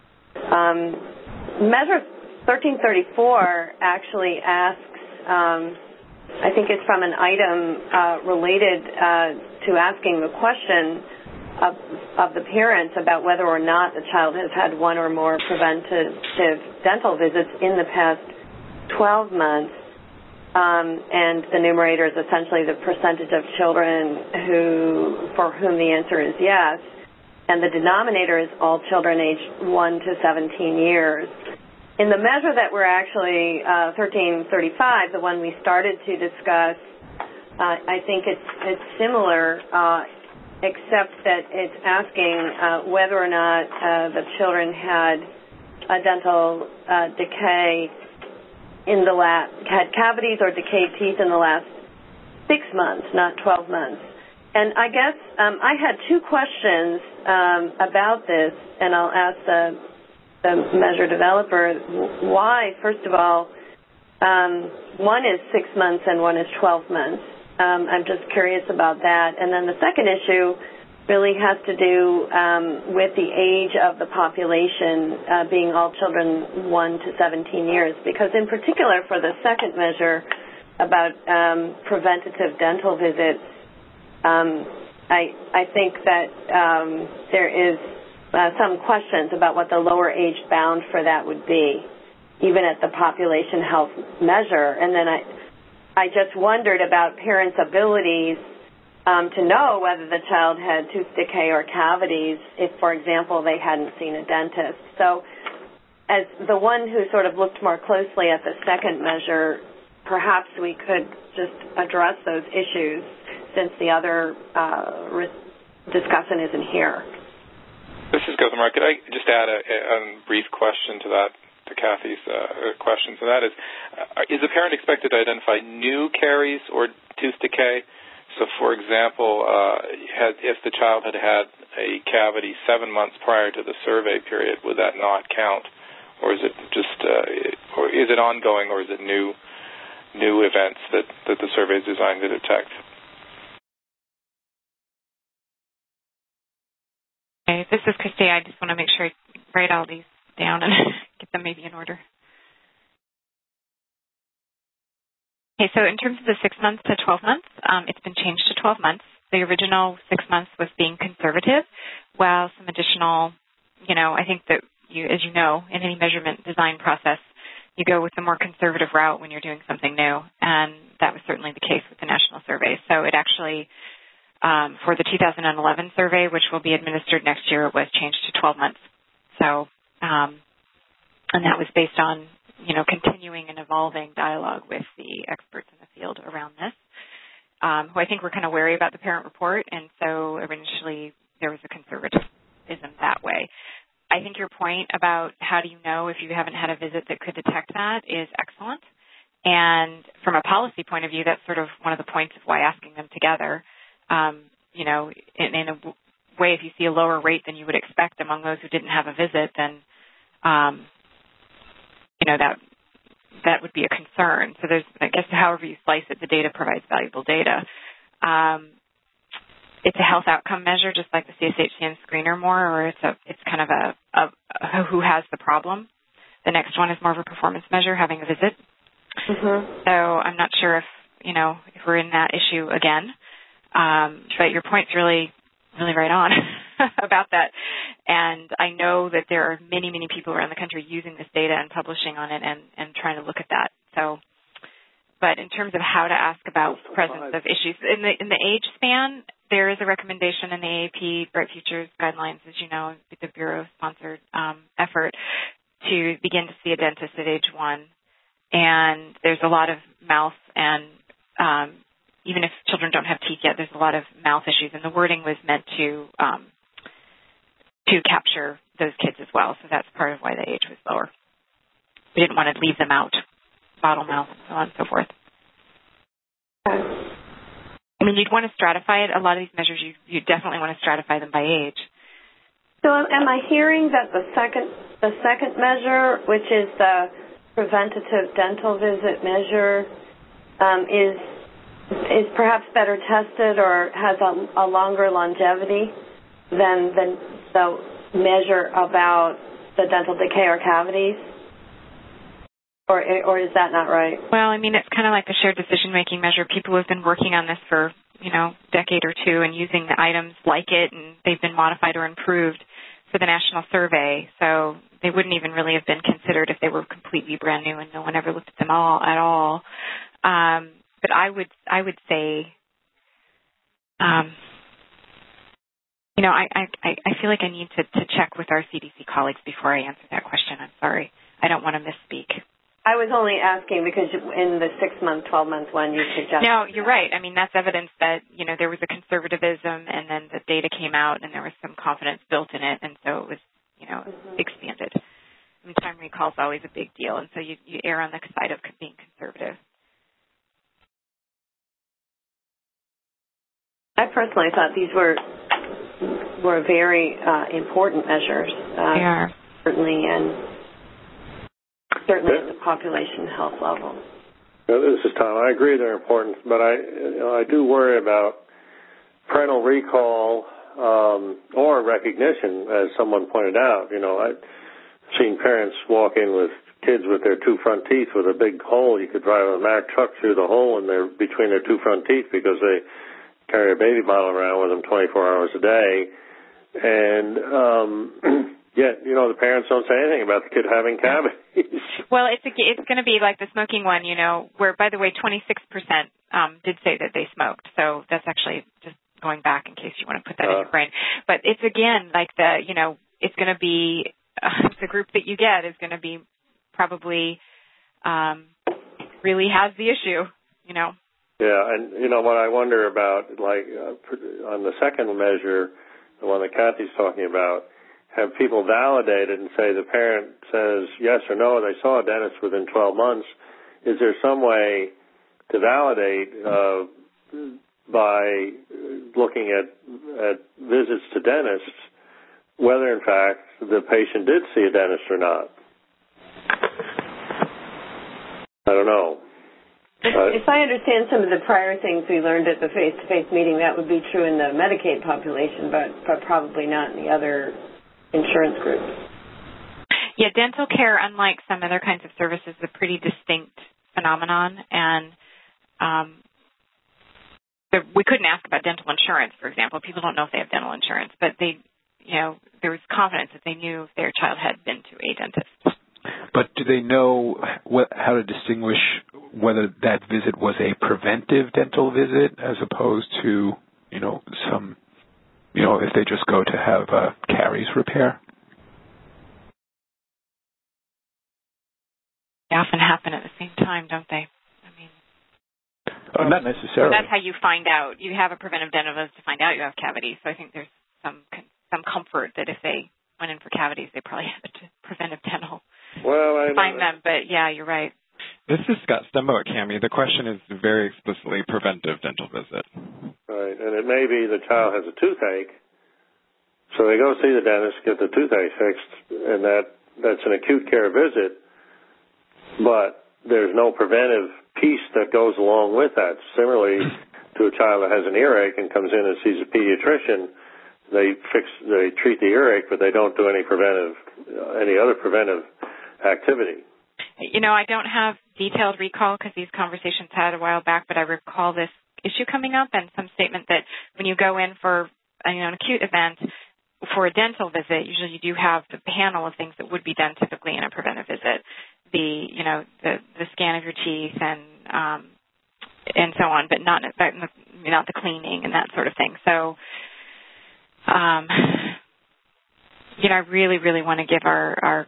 Um, measure thirteen thirty-four actually asks, um, I think it's from an item uh, related uh, to asking the question of, of the parents about whether or not the child has had one or more preventative dental visits in the past twelve months. Um, and the numerator is essentially the percentage of children who, for whom the answer is yes. And the denominator is all children aged one to seventeen years. In the measure that we're actually, uh, thirteen thirty-five, the one we started to discuss, uh, I think it's, it's similar, uh, except that it's asking uh, whether or not uh, the children had a dental uh, decay in the last, had cavities or decayed teeth in the last six months, not twelve months. And I guess um, I had two questions um, about this, and I'll ask the the measure developer why, first of all, um, one is six months and one is twelve months. Um, I'm just curious about that. And then the second issue really has to do um, with the age of the population uh, being all children one to seventeen years, because in particular for the second measure about um, preventative dental visits, um, I, I think that um, there is Uh, some questions about what the lower age bound for that would be, even at the population health measure. And then I, I just wondered about parents' abilities um, to know whether the child had tooth decay or cavities if, for example, they hadn't seen a dentist. So as the one who sort of looked more closely at the second measure, perhaps we could just address those issues since the other uh, discussant isn't here. This is Gautam. Could I just add a, a brief question to that, to Kathy's uh, question? So that is, uh, is a parent expected to identify new caries or tooth decay? So, for example, uh, had, if the child had had a cavity seven months prior to the survey period, would that not count? Or is it just, uh, or is it ongoing, or is it new new events that, that the survey is designed to detect? Okay, this is Christy. I just want to make sure I write all these down and get them maybe in order. Okay, so in terms of the six months to twelve months, um, it's been changed to twelve months. The original six months was being conservative, while some additional, you know, I think that you, as you know, in any measurement design process, you go with the more conservative route when you're doing something new, and that was certainly the case with the national survey. So it actually, um, for the two thousand eleven survey, which will be administered next year, it was changed to twelve months. So, um, and that was based on, you know, continuing and evolving dialogue with the experts in the field around this, um, who I think were kind of wary about the parent report, and so initially there was a conservatism that way. I think your point about how do you know if you haven't had a visit that could detect that is excellent. And from a policy point of view, that's sort of one of the points of why asking them together, um, you know, in, in a way, if you see a lower rate than you would expect among those who didn't have a visit, then, um, you know, that that would be a concern. So there's, I guess, however you slice it, the data provides valuable data. Um, It's a health outcome measure, just like the C S H C N screener more, or it's a it's kind of a, a, a who has the problem. The next one is more of a performance measure, having a visit. Mm-hmm. So I'm not sure if, you know, if we're in that issue again. Um, but your point's really, really right on about that. And I know that there are many, many people around the country using this data and publishing on it and, and trying to look at that. So, but in terms of how to ask about presence of issues in the in the age span, there is a recommendation in the A A P Bright Futures guidelines, as you know, the Bureau-sponsored um, effort to begin to see a dentist at age one. And there's a lot of mouth and um, even if children don't have teeth yet, there's a lot of mouth issues. And the wording was meant to um, to capture those kids as well. So that's part of why the age was lower. We didn't want to leave them out, bottle mouth, and so on and so forth. I mean, you'd want to stratify it. A lot of these measures, you, you definitely want to stratify them by age. So am I hearing that the second the second measure, which is the preventative dental visit measure, um, is is perhaps better tested or has a, a longer longevity than the, the measure about the dental decay or cavities? Or, or is that not right? Well, I mean, it's kind of like the shared decision-making measure. People have been working on this for, you know, a decade or two and using the items like it, and they've been modified or improved for the national survey. So they wouldn't even really have been considered if they were completely brand new and no one ever looked at them all at all. Um, but I would, I would say, um, you know, I, I, I feel like I need to, to check with our C D C colleagues before I answer that question. I'm sorry. I don't want to misspeak. I was only asking because in the six-month, twelve-month one, you suggested. No, you're right. I mean, that's evidence that, you know, there was a conservatism and then the data came out and there was some confidence built in it, and so it was, you know, mm-hmm. expanded. I mean, time recall is always a big deal, and so you, you err on the side of being conservative. I personally thought these were were very uh, important measures. Uh, they are. Certainly, and certainly at the population health level. Yeah, this is Tom. I agree they're important, but I you know, I do worry about parental recall um, or recognition, as someone pointed out. You know, I've seen parents walk in with kids with their two front teeth with a big hole. You could drive a Mack truck through the hole in their between their two front teeth because they carry a baby bottle around with them twenty-four hours a day. And um, yet, you know, the parents don't say anything about the kid having cavities. Well, it's a, it's going to be like the smoking one, you know, where, by the way, twenty-six percent um, did say that they smoked. So that's actually just going back in case you want to put that uh, in your brain. But it's, again, like the, you know, it's going to be, uh, the group that you get is going to be probably um, really has the issue, you know. Yeah, and, you know, what I wonder about, like, uh, on the second measure, the one that Kathy's talking about, have people validate it and say the parent says yes or no, they saw a dentist within twelve months. Is there some way to validate uh, by looking at, at visits to dentists whether, in fact, the patient did see a dentist or not? I don't know. If, if I understand some of the prior things we learned at the face-to-face meeting, that would be true in the Medicaid population, but, but probably not in the other insurance groups. Yeah, dental care, unlike some other kinds of services, is a pretty distinct phenomenon, and um, the, we couldn't ask about dental insurance, for example. People don't know if they have dental insurance, but they, you know, there was confidence that they knew if their child had been to a dentist. But do they know what, how to distinguish whether that visit was a preventive dental visit as opposed to, you know, some, you know, if they just go to have a caries repair? They often happen at the same time, don't they? I mean, oh, not necessarily. That's how you find out. You have a preventive dental visit to find out you have cavities. So I think there's some some comfort that if they went in for cavities, they probably had a preventive dental. Well, I find them, but yeah, you're right. This is Scott Stembo at CAMI. The question is very explicitly preventive dental visit. Right, and it may be the child has a toothache, so they go see the dentist, get the toothache fixed, and that that's an acute care visit, but there's no preventive piece that goes along with that. Similarly, to a child that has an earache and comes in and sees a pediatrician, they fix, they treat the earache, but they don't do any preventive, uh, any other preventive activity. You know, I don't have detailed recall because these conversations had a while back, but I recall this issue coming up and some statement that when you go in for you know, an acute event for a dental visit, usually you do have the panel of things that would be done typically in a preventive visit. The, you know, the, the scan of your teeth and um, and so on, but not not the cleaning and that sort of thing. So, um, you know, I really, really want to give our, our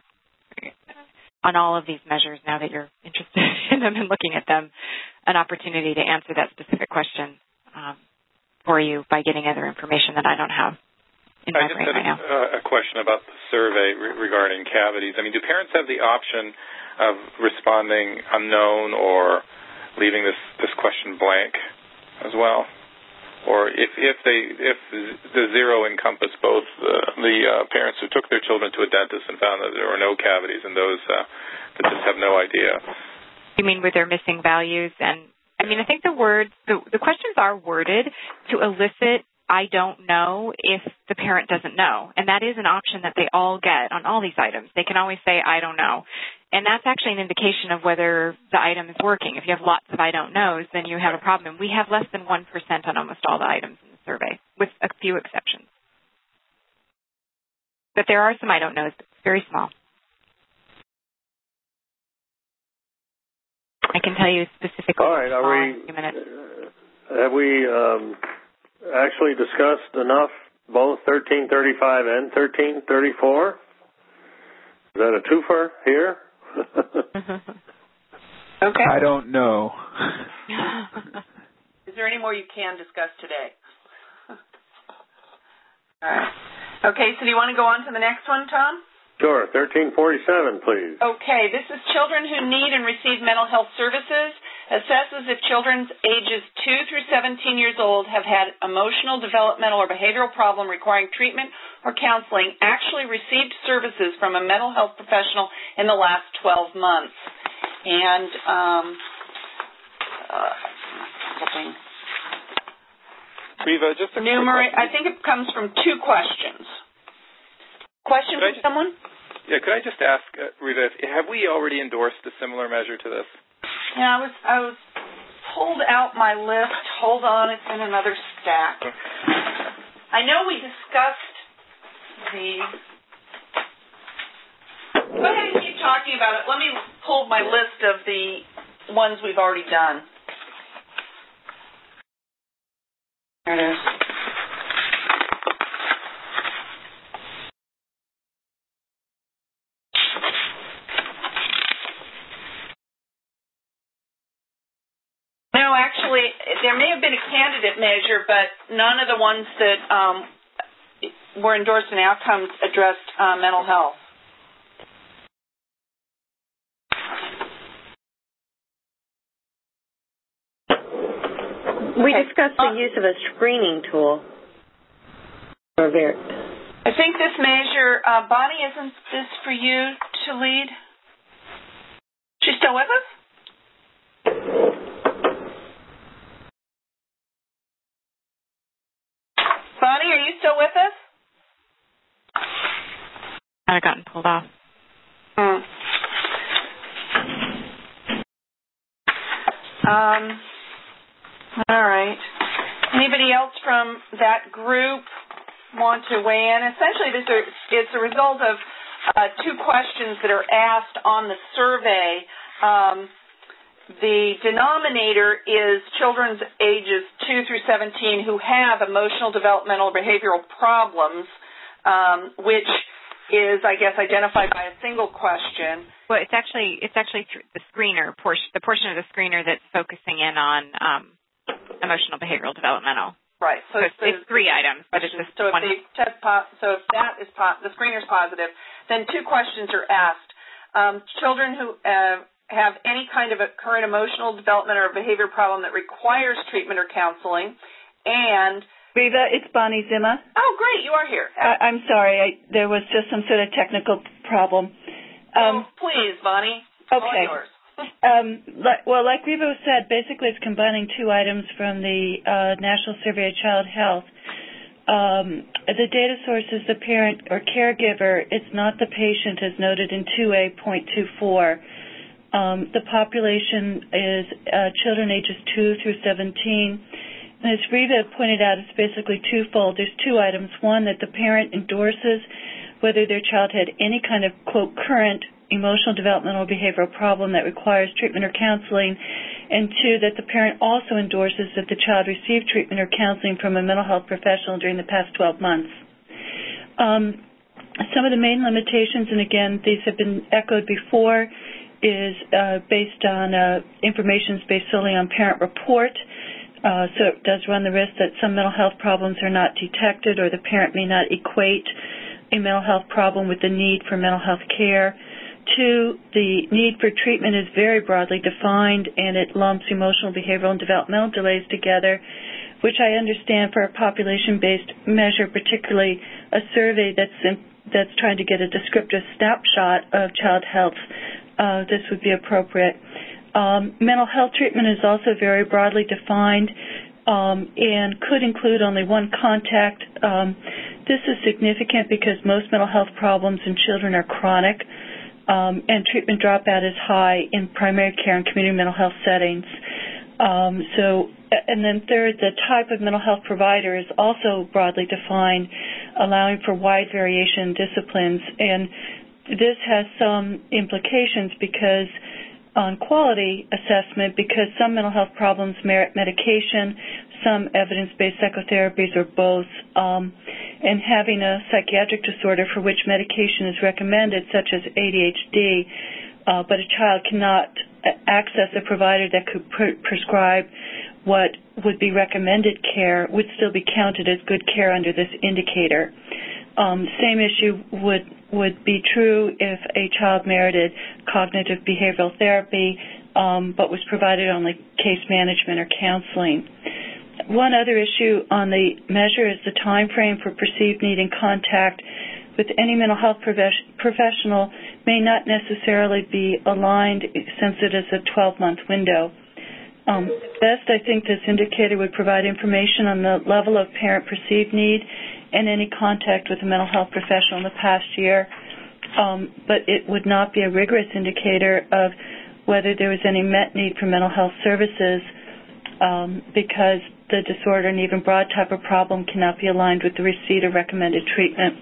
on all of these measures, now that you're interested in them and looking at them, an opportunity to answer that specific question um, for you by getting other information that I don't have in my brain right now. I just had a, a question about the survey re- regarding cavities. I mean, do parents have the option of responding unknown or leaving this, this question blank as well? Or if, if they if the zero encompass both the, the uh, parents who took their children to a dentist and found that there were no cavities and those uh, that just have no idea. You mean with their missing values? And I mean, I think the words, the, the questions are worded to elicit I don't know if the parent doesn't know. And that is an option that they all get on all these items. They can always say, I don't know. And that's actually an indication of whether the item is working. If you have lots of I don't knows, then you have a problem. We have less than one percent on almost all the items in the survey, with a few exceptions. But there are some I don't knows, but very small. I can tell you specifically. All right, are we, in a few minutes. Have we um, actually discussed enough both thirteen thirty-five and thirteen thirty-four? Is that a twofer here? Okay. I don't know. Is there any more you can discuss today? All right. Okay, so do you want to go on to the next one, Tom? Sure. thirteen forty-seven, please. Okay, this is children who need and receive mental health services. Assesses if children's ages two through seventeen years old have had emotional, developmental, or behavioral problem requiring treatment or counseling actually received services from a mental health professional in the last twelve months. And um, uh, Reva, just a numerate. I think it comes from two questions. Question from someone? Yeah, could I just ask, uh, Reva, have we already endorsed a similar measure to this? Yeah, I was I was pulled out my list. Hold on, it's in another stack. I know we discussed these. Go ahead and keep talking about it. Let me pull my list of the ones we've already done. There it is. No, actually, there may have been a candidate measure, but none of the ones that um, were endorsed in outcomes addressed uh, mental health. We discussed the use of a screening tool. I think this measure, uh, Bonnie, isn't this for you to lead? She's still with us? Bonnie, are you still with us? I've gotten pulled off. Um, all right. Anybody else from that group want to weigh in? Essentially, this is, it's a result of uh, two questions that are asked on the survey. Um, the denominator is children's ages two through seventeen who have emotional, developmental, behavioral problems, um, which is, I guess, identified by a single question. Well, it's actually it's actually the screener portion, the portion of the screener that's focusing in on um, emotional, behavioral, developmental. Right. So, so it's, the, it's three items, but it's just so one. If they test po- so if that is po- the screener's positive, then two questions are asked. Um, children who uh, have any kind of a current emotional development or behavior problem that requires treatment or counseling, and Reva, it's Bonnie Zimmer. Oh, great, you are here. I, I'm sorry, I, there was just some sort of technical problem. oh, Um, please, Bonnie. Okay. All yours. um, like, well, like Reva said, basically it's combining two items from the uh, National Survey of Child Health. Um, the data source is the parent or caregiver. It's not the patient, as noted in two A point two four. Um, the population is uh, children ages two through seventeen. And as Reva pointed out, it's basically twofold. There's two items. One, that the parent endorses whether their child had any kind of, quote, current emotional, developmental, or behavioral problem that requires treatment or counseling. And two, that the parent also endorses that the child received treatment or counseling from a mental health professional during the past twelve months. Um, some of the main limitations, and again, these have been echoed before, is uh, based on uh, information based solely on parent report. Uh, so it does run the risk that some mental health problems are not detected, or the parent may not equate a mental health problem with the need for mental health care. Two, the need for treatment is very broadly defined, and it lumps emotional, behavioral, and developmental delays together, which I understand for a population-based measure, particularly a survey that's in, that's trying to get a descriptive snapshot of child health, uh, this would be appropriate. Um, mental health treatment is also very broadly defined um, and could include only one contact. Um, this is significant because most mental health problems in children are chronic, um, and treatment dropout is high in primary care and community mental health settings. Um, so, and then third, the type of mental health provider is also broadly defined, allowing for wide variation in disciplines. And this has some implications because on quality assessment, because some mental health problems merit medication, some evidence-based psychotherapies, or both, um, and having a psychiatric disorder for which medication is recommended, such as A D H D, uh, but a child cannot access a provider that could pr- prescribe what would be recommended care, would still be counted as good care under this indicator. Um, same issue would would be true if a child merited cognitive behavioral therapy, um, but was provided only case management or counseling. One other issue on the measure is the time frame for perceived need and contact with any mental health prof- professional may not necessarily be aligned since it is a twelve-month window. Um, best, I think this indicator would provide information on the level of parent perceived need and any contact with a mental health professional in the past year, um, but it would not be a rigorous indicator of whether there was any met need for mental health services, um, because the disorder and even broad type of problem cannot be aligned with the receipt of recommended treatment.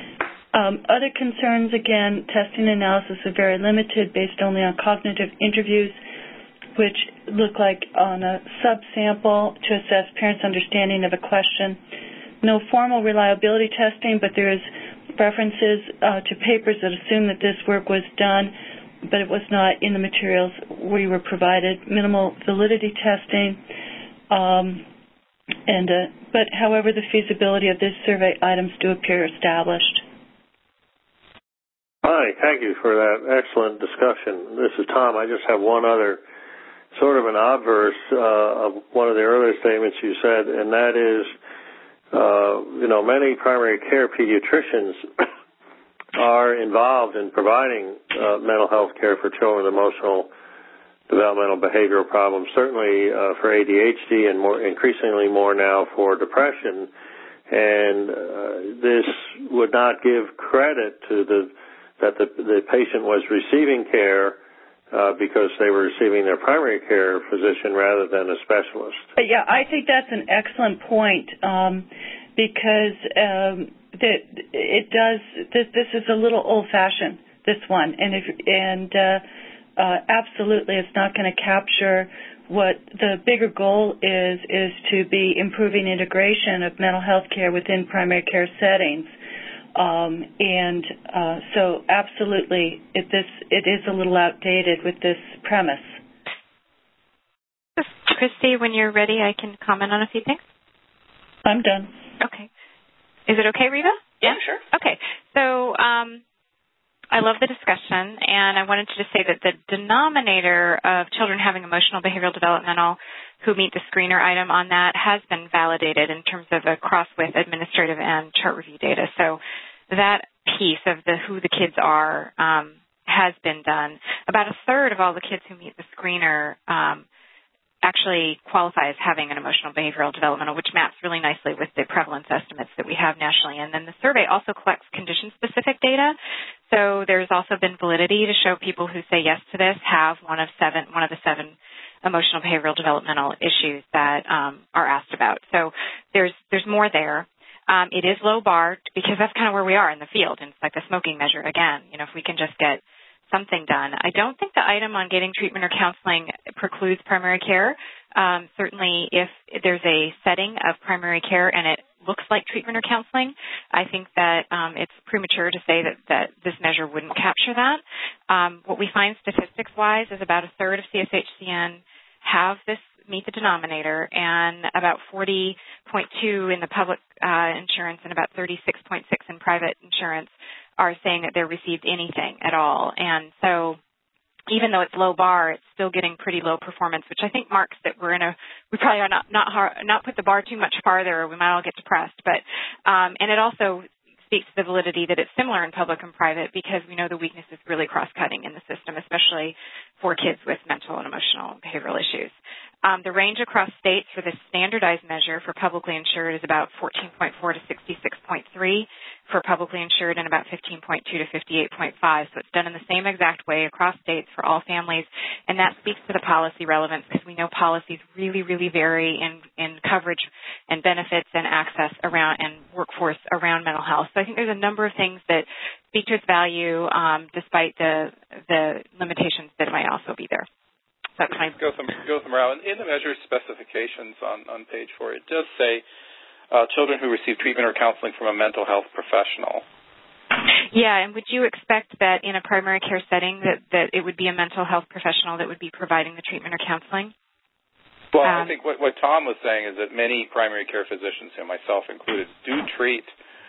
Um, other concerns, again, testing analysis are very limited based only on cognitive interviews, which look like on a subsample to assess parents' understanding of a question. No formal reliability testing, but there is references uh, to papers that assume that this work was done, but it was not in the materials we were provided. Minimal validity testing, um, and uh, but however, the feasibility of this survey items do appear established. Hi, thank you for that excellent discussion. This is Tom. I just have one other sort of an obverse uh, of one of the earlier statements you said, and that is, uh, you know, many primary care pediatricians are involved in providing uh, mental health care for children with emotional, developmental, behavioral problems, certainly uh, for A D H D and more increasingly more now for depression. And uh, this would not give credit to the that the, the patient was receiving care uh, because they were receiving their primary care physician rather than a specialist. Yeah, I think that's an excellent point um, because um, that it does. This, this is a little old-fashioned. This one, and if and uh, uh, absolutely, it's not going to capture what the bigger goal is. Is to be improving integration of mental health care within primary care settings. Um, and uh, so, absolutely, it, this it is a little outdated with this premise. Christy, when you're ready, I can comment on a few things. I'm done. Okay. Is it okay, Reva? Yeah, sure. Okay. So um, I love the discussion, and I wanted to just say that the denominator of children having emotional, behavioral, developmental who meet the screener item on that has been validated in terms of a cross with administrative and chart review data. So that piece of the who the kids are um, has been done. About a third of all the kids who meet the screener um, actually qualify as having an emotional, behavioral, developmental, which maps really nicely with the prevalence estimates that we have nationally. And then the survey also collects condition-specific data. So there's also been validity to show people who say yes to this have one of seven, one of the seven emotional, behavioral, developmental issues that um, are asked about. So there's there's more there. Um, it is low bar because that's kind of where we are in the field, and it's like the smoking measure again. You know, if we can just get something done. I don't think the item on getting treatment or counseling precludes primary care. Um, certainly, if there's a setting of primary care and it looks like treatment or counseling, I think that um, it's premature to say that, that this measure wouldn't capture that. Um, what we find statistics-wise is about a third of C S H C N have this meet the denominator, and about forty point two in the public uh, insurance and about thirty-six point six in private insurance are saying that they're received anything at all. And so even though it's low bar, it's still getting pretty low performance, which I think marks that we're in a, we probably are not, not, hard, not put the bar too much farther, or we might all get depressed. But, um, and it also speaks to the validity that it's similar in public and private because we know the weakness is really cross-cutting in the system, especially for kids with mental and emotional behavioral issues. Um, the range across states for this standardized measure for publicly insured is about fourteen point four to sixty-six point three for publicly insured and about fifteen point two to fifty-eight point five. So it's done in the same exact way across states for all families, and that speaks to the policy relevance because we know policies really, really vary in, in coverage and benefits and access around and workforce around mental health. So I think there's a number of things that speak to its value um, despite the, the limitations that might also be there. Gotham, Gotham Rao, in the measure specifications on, on page four, it does say uh, children who receive treatment or counseling from a mental health professional. Yeah, and would you expect that in a primary care setting that, that it would be a mental health professional that would be providing the treatment or counseling? Well, um, I think what, what Tom was saying is that many primary care physicians, and myself included, do treat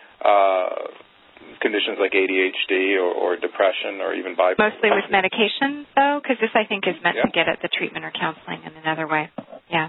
uh, conditions like A D H D or, or depression or even bipolar. Mostly with medication, though, because this, I think, is meant yeah. to get at the treatment or counseling in another way. Yeah.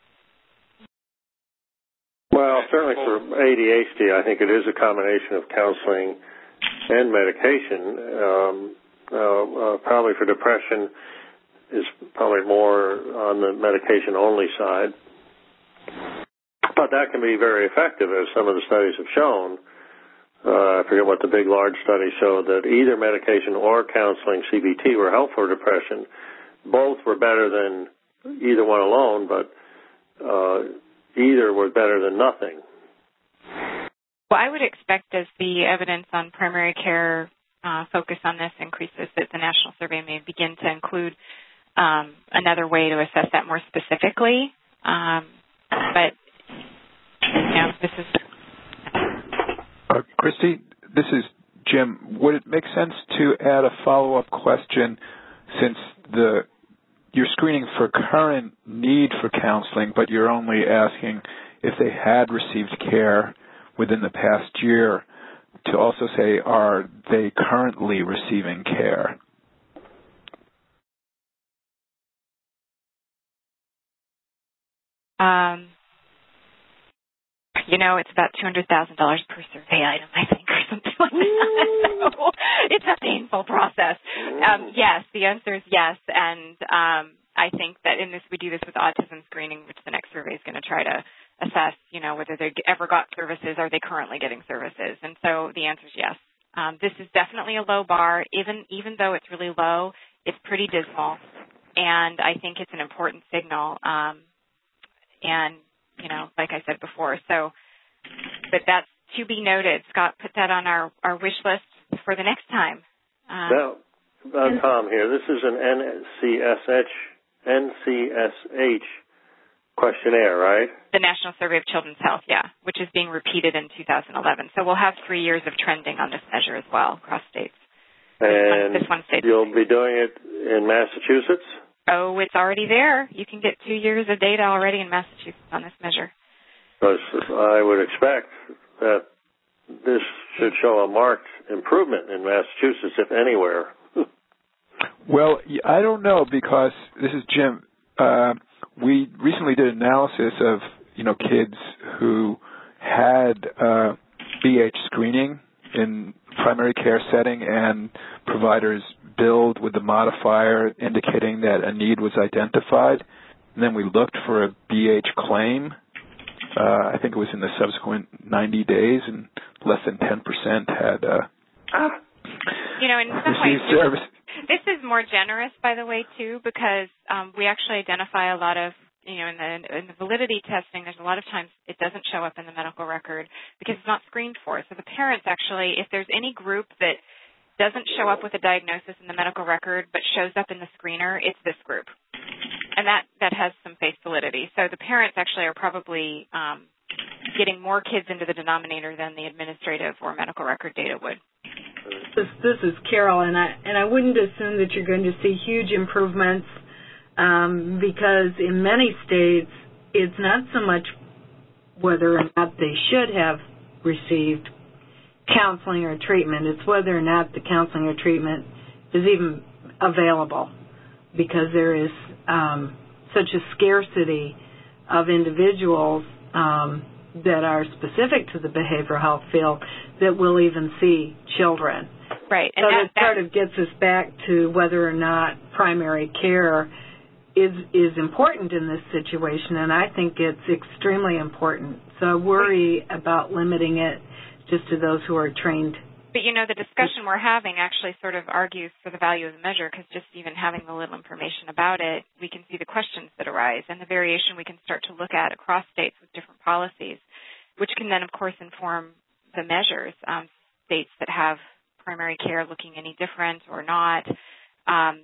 Well, certainly for A D H D, I think it is a combination of counseling and medication. Um, uh, uh, probably for depression is probably more on the medication-only side. But that can be very effective, as some of the studies have shown. Uh, I forget what the big, large study showed, that either medication or counseling, C B T, were helpful for depression. Both were better than either one alone, but uh, either were better than nothing. Well, I would expect as the evidence on primary care uh, focus on this increases that the national survey may begin to include um, another way to assess that more specifically. Um, but, you know, this is... Uh, Christy, this is Jim. Would it make sense to add a follow-up question since the you're screening for current need for counseling, but you're only asking if they had received care within the past year, to also say, are they currently receiving care? Um, you know, it's about two hundred thousand dollars per survey item, I think, or something like that. So it's a painful process. Um, yes, the answer is yes. And um, I think that in this, we do this with autism screening, which the next survey is going to try to assess, you know, whether they ever got services, are they currently getting services? And so the answer is yes. Um, this is definitely a low bar. Even even though it's really low, it's pretty dismal, and I think it's an important signal. Um, and, you know, like I said before, so, but that's to be noted. Scott, put that on our, our wish list for the next time. Um, now, uh, Tom here, this is an N C S H, N C S H questionnaire, right? The National Survey of Children's Health, yeah, which is being repeated in two thousand eleven. So we'll have three years of trending on this measure as well across states. And this one, this one state. You'll be doing it in Massachusetts? Oh, it's already there. You can get two years of data already in Massachusetts on this measure. Because I would expect that this should show a marked improvement in Massachusetts, if anywhere. Well, I don't know, because this is Jim. Uh, we recently did an analysis of, you know, kids who had uh, B H screening in primary care setting, and providers billed with the modifier indicating that a need was identified. And then we looked for a B H claim. Uh, I think it was in the subsequent ninety days, and less than ten percent had uh, you know, in some received ways, service. This is more generous, by the way, too, because um, we actually identify a lot of, you know, in the, in the validity testing, there's a lot of times it doesn't show up in the medical record because it's not screened for. So the parents actually, if there's any group that doesn't show up with a diagnosis in the medical record but shows up in the screener, it's this group. And that, that has some face validity. So the parents actually are probably um, getting more kids into the denominator than the administrative or medical record data would. This, this is Carol, and I and I wouldn't assume that you're going to see huge improvements um, because in many states it's not so much whether or not they should have received counseling or treatment, it's whether or not the counseling or treatment is even available, because there is um, such a scarcity of individuals um, that are specific to the behavioral health field that will even see children. Right. So And that, that, sort of gets us back to whether or not primary care is is important in this situation, and I think it's extremely important. So I worry about limiting it just to those who are trained. But, you know, the discussion we're having actually sort of argues for the value of the measure, because just even having the little information about it, we can see the questions that arise and the variation we can start to look at across states with different policies, which can then, of course, inform the measures. Um, states that have primary care looking any different or not. Um,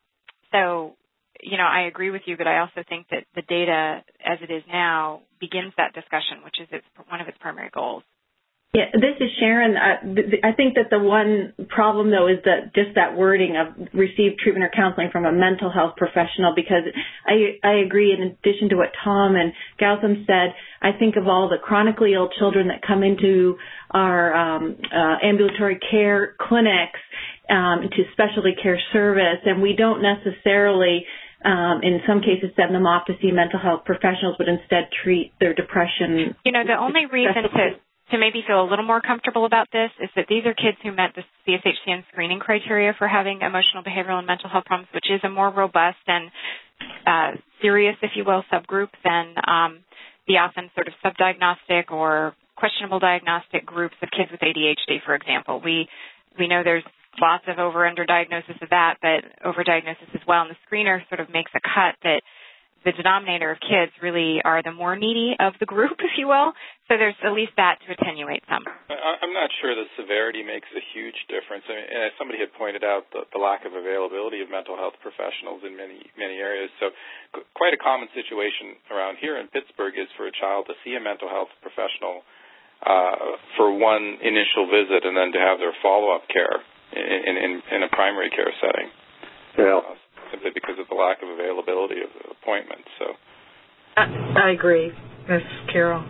so, you know, I agree with you, but I also think that the data as it is now begins that discussion, which is its, one of its primary goals. Yeah, this is Sharon. Uh, th- I think that the one problem, though, is that just that wording of receive treatment or counseling from a mental health professional, because I, I agree, in addition to what Tom and Gautam said, I think of all the chronically ill children that come into our um, uh, ambulatory care clinics, um, to specialty care service, and we don't necessarily Um, in some cases, send them off to see mental health professionals, but instead treat their depression. You know, the only reason to, to maybe feel a little more comfortable about this is that these are kids who met the C S H C N screening criteria for having emotional, behavioral, and mental health problems, which is a more robust and uh, serious, if you will, subgroup than um, the often sort of subdiagnostic or questionable diagnostic groups of kids with A D H D, for example. We we know there's lots of over-under diagnosis of that, but over-diagnosis as well. And the screener sort of makes a cut that the denominator of kids really are the more needy of the group, if you will. So there's at least that to attenuate some. I'm not sure the severity makes a huge difference. I mean, somebody had pointed out the, the lack of availability of mental health professionals in many, many areas. So quite a common situation around here in Pittsburgh is for a child to see a mental health professional uh, for one initial visit and then to have their follow-up care In, in, in a primary care setting, yeah, uh, simply because of the lack of availability of appointments. So, I, I agree, Miss Carol.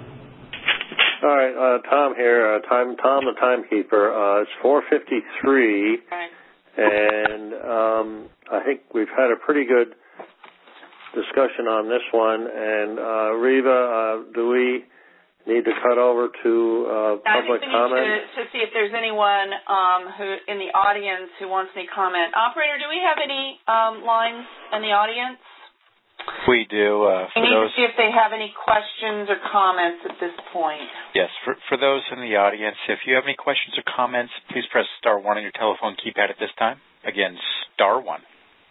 All right, uh, Tom here. Uh, time, Tom, the timekeeper. Uh, it's four fifty-three, and um, I think we've had a pretty good discussion on this one. And uh, Reva, uh, do we need to cut over to uh, public I comment? need to, to see if there's anyone um, who in the audience who wants any comment. Operator, do we have any um, lines in the audience? We do. Uh, we for need those, to see if they have any questions or comments at this point. Yes, for, for those in the audience, if you have any questions or comments, please press star one on your telephone keypad at this time. Again, star one.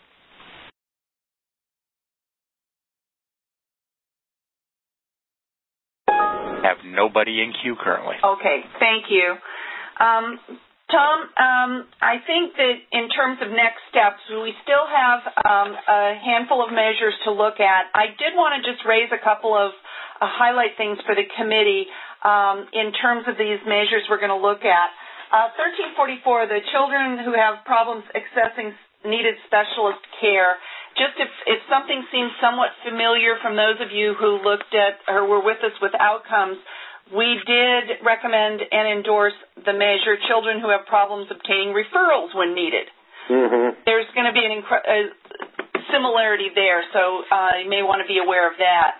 have nobody in queue currently. Okay, thank you. Um, Tom, um, I think that in terms of next steps, we still have um, a handful of measures to look at. I did want to just raise a couple of uh, highlight things for the committee um, in terms of these measures we're going to look at. Uh, thirteen forty-four, the children who have problems accessing needed specialist care. Just if, if something seems somewhat familiar from those of you who looked at or were with us with outcomes, we did recommend and endorse the measure, children who have problems obtaining referrals when needed. Mm-hmm. There's going to be an incre- a similarity there, so uh, you may want to be aware of that.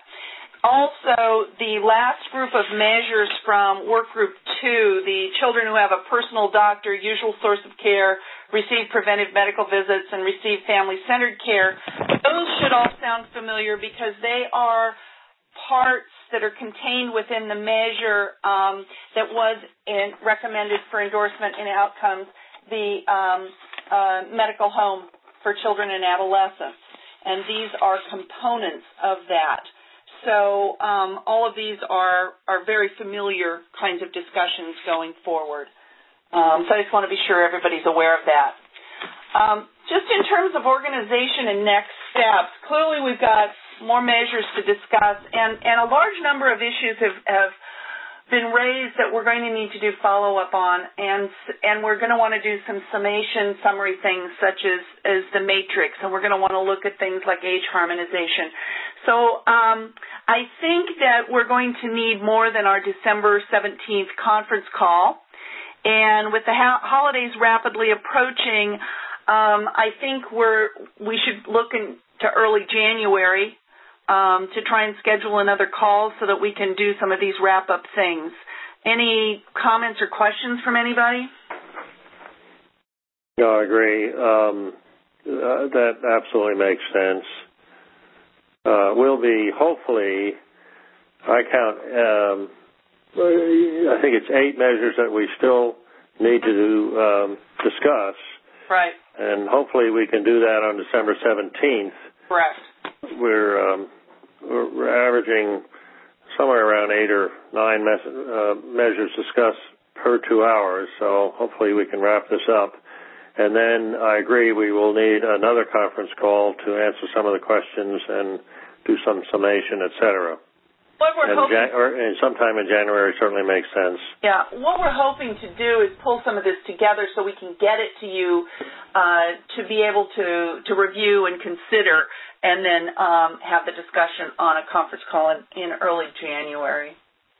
Also, the last group of measures from work group two, the children who have a personal doctor, usual source of care, receive preventive medical visits, and receive family-centered care, those should all sound familiar because they are parts that are contained within the measure um, that was in, recommended for endorsement in outcomes, the um, uh, medical home for children and adolescents. And these are components of that. So um, all of these are, are very familiar kinds of discussions going forward. Um, so I just want to be sure everybody's aware of that. Um, just in terms of organization and next steps, clearly we've got more measures to discuss, and, and a large number of issues have, have been raised that we're going to need to do follow-up on, and and we're going to want to do some summation summary things such as, as the matrix, and we're going to want to look at things like age harmonization. So um, I think that we're going to need more than our December seventeenth conference call, and with the ha- holidays rapidly approaching, um, I think we're we should look into early January Um, to try and schedule another call so that we can do some of these wrap-up things. Any comments or questions from anybody? No, I agree. Um, uh, that absolutely makes sense. Uh, we'll be, hopefully, I count, um, I think it's eight measures that we still need to um, discuss. Right. And hopefully we can do that on December seventeenth. Correct. We're, um, we're averaging somewhere around eight or nine mes- uh, measures discussed per two hours, so hopefully we can wrap this up. And then I agree we will need another conference call to answer some of the questions and do some summation, et cetera. What we're and, hoping, Jan- or, and sometime in January certainly makes sense. Yeah, what we're hoping to do is pull some of this together so we can get it to you uh, to be able to, to review and consider, and then um, have the discussion on a conference call in, in early January.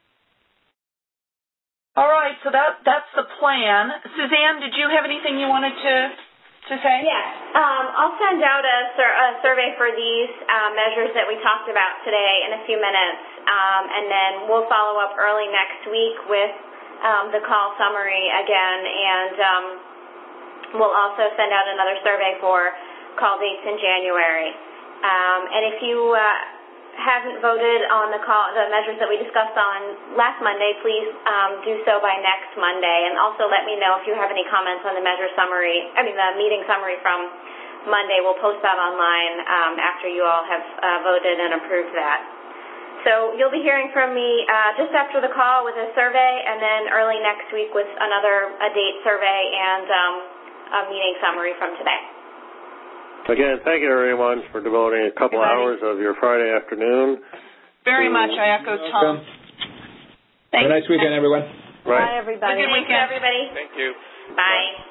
All right, so that that's the plan. Suzanne, did you have anything you wanted to to say? Yes. Um, I'll send out a, sur- a survey for these uh, measures that we talked about today in a few minutes, um, and then we'll follow up early next week with um, the call summary again, and um, we'll also send out another survey for call dates in January. Um, and if you uh, haven't voted on the call, the measures that we discussed on last Monday, please um, do so by next Monday. And also let me know if you have any comments on the measure summary, I mean the meeting summary from Monday. We'll post that online um, after you all have uh, voted and approved that. So you'll be hearing from me uh, just after the call with a survey, and then early next week with another a date survey and um, a meeting summary from today. Again, thank you everyone for devoting a couple hours of your Friday afternoon. Very much. I echo Tom. Have a nice weekend, everyone. Right. Bye, everybody. Good weekend, everybody. Thank you. Bye.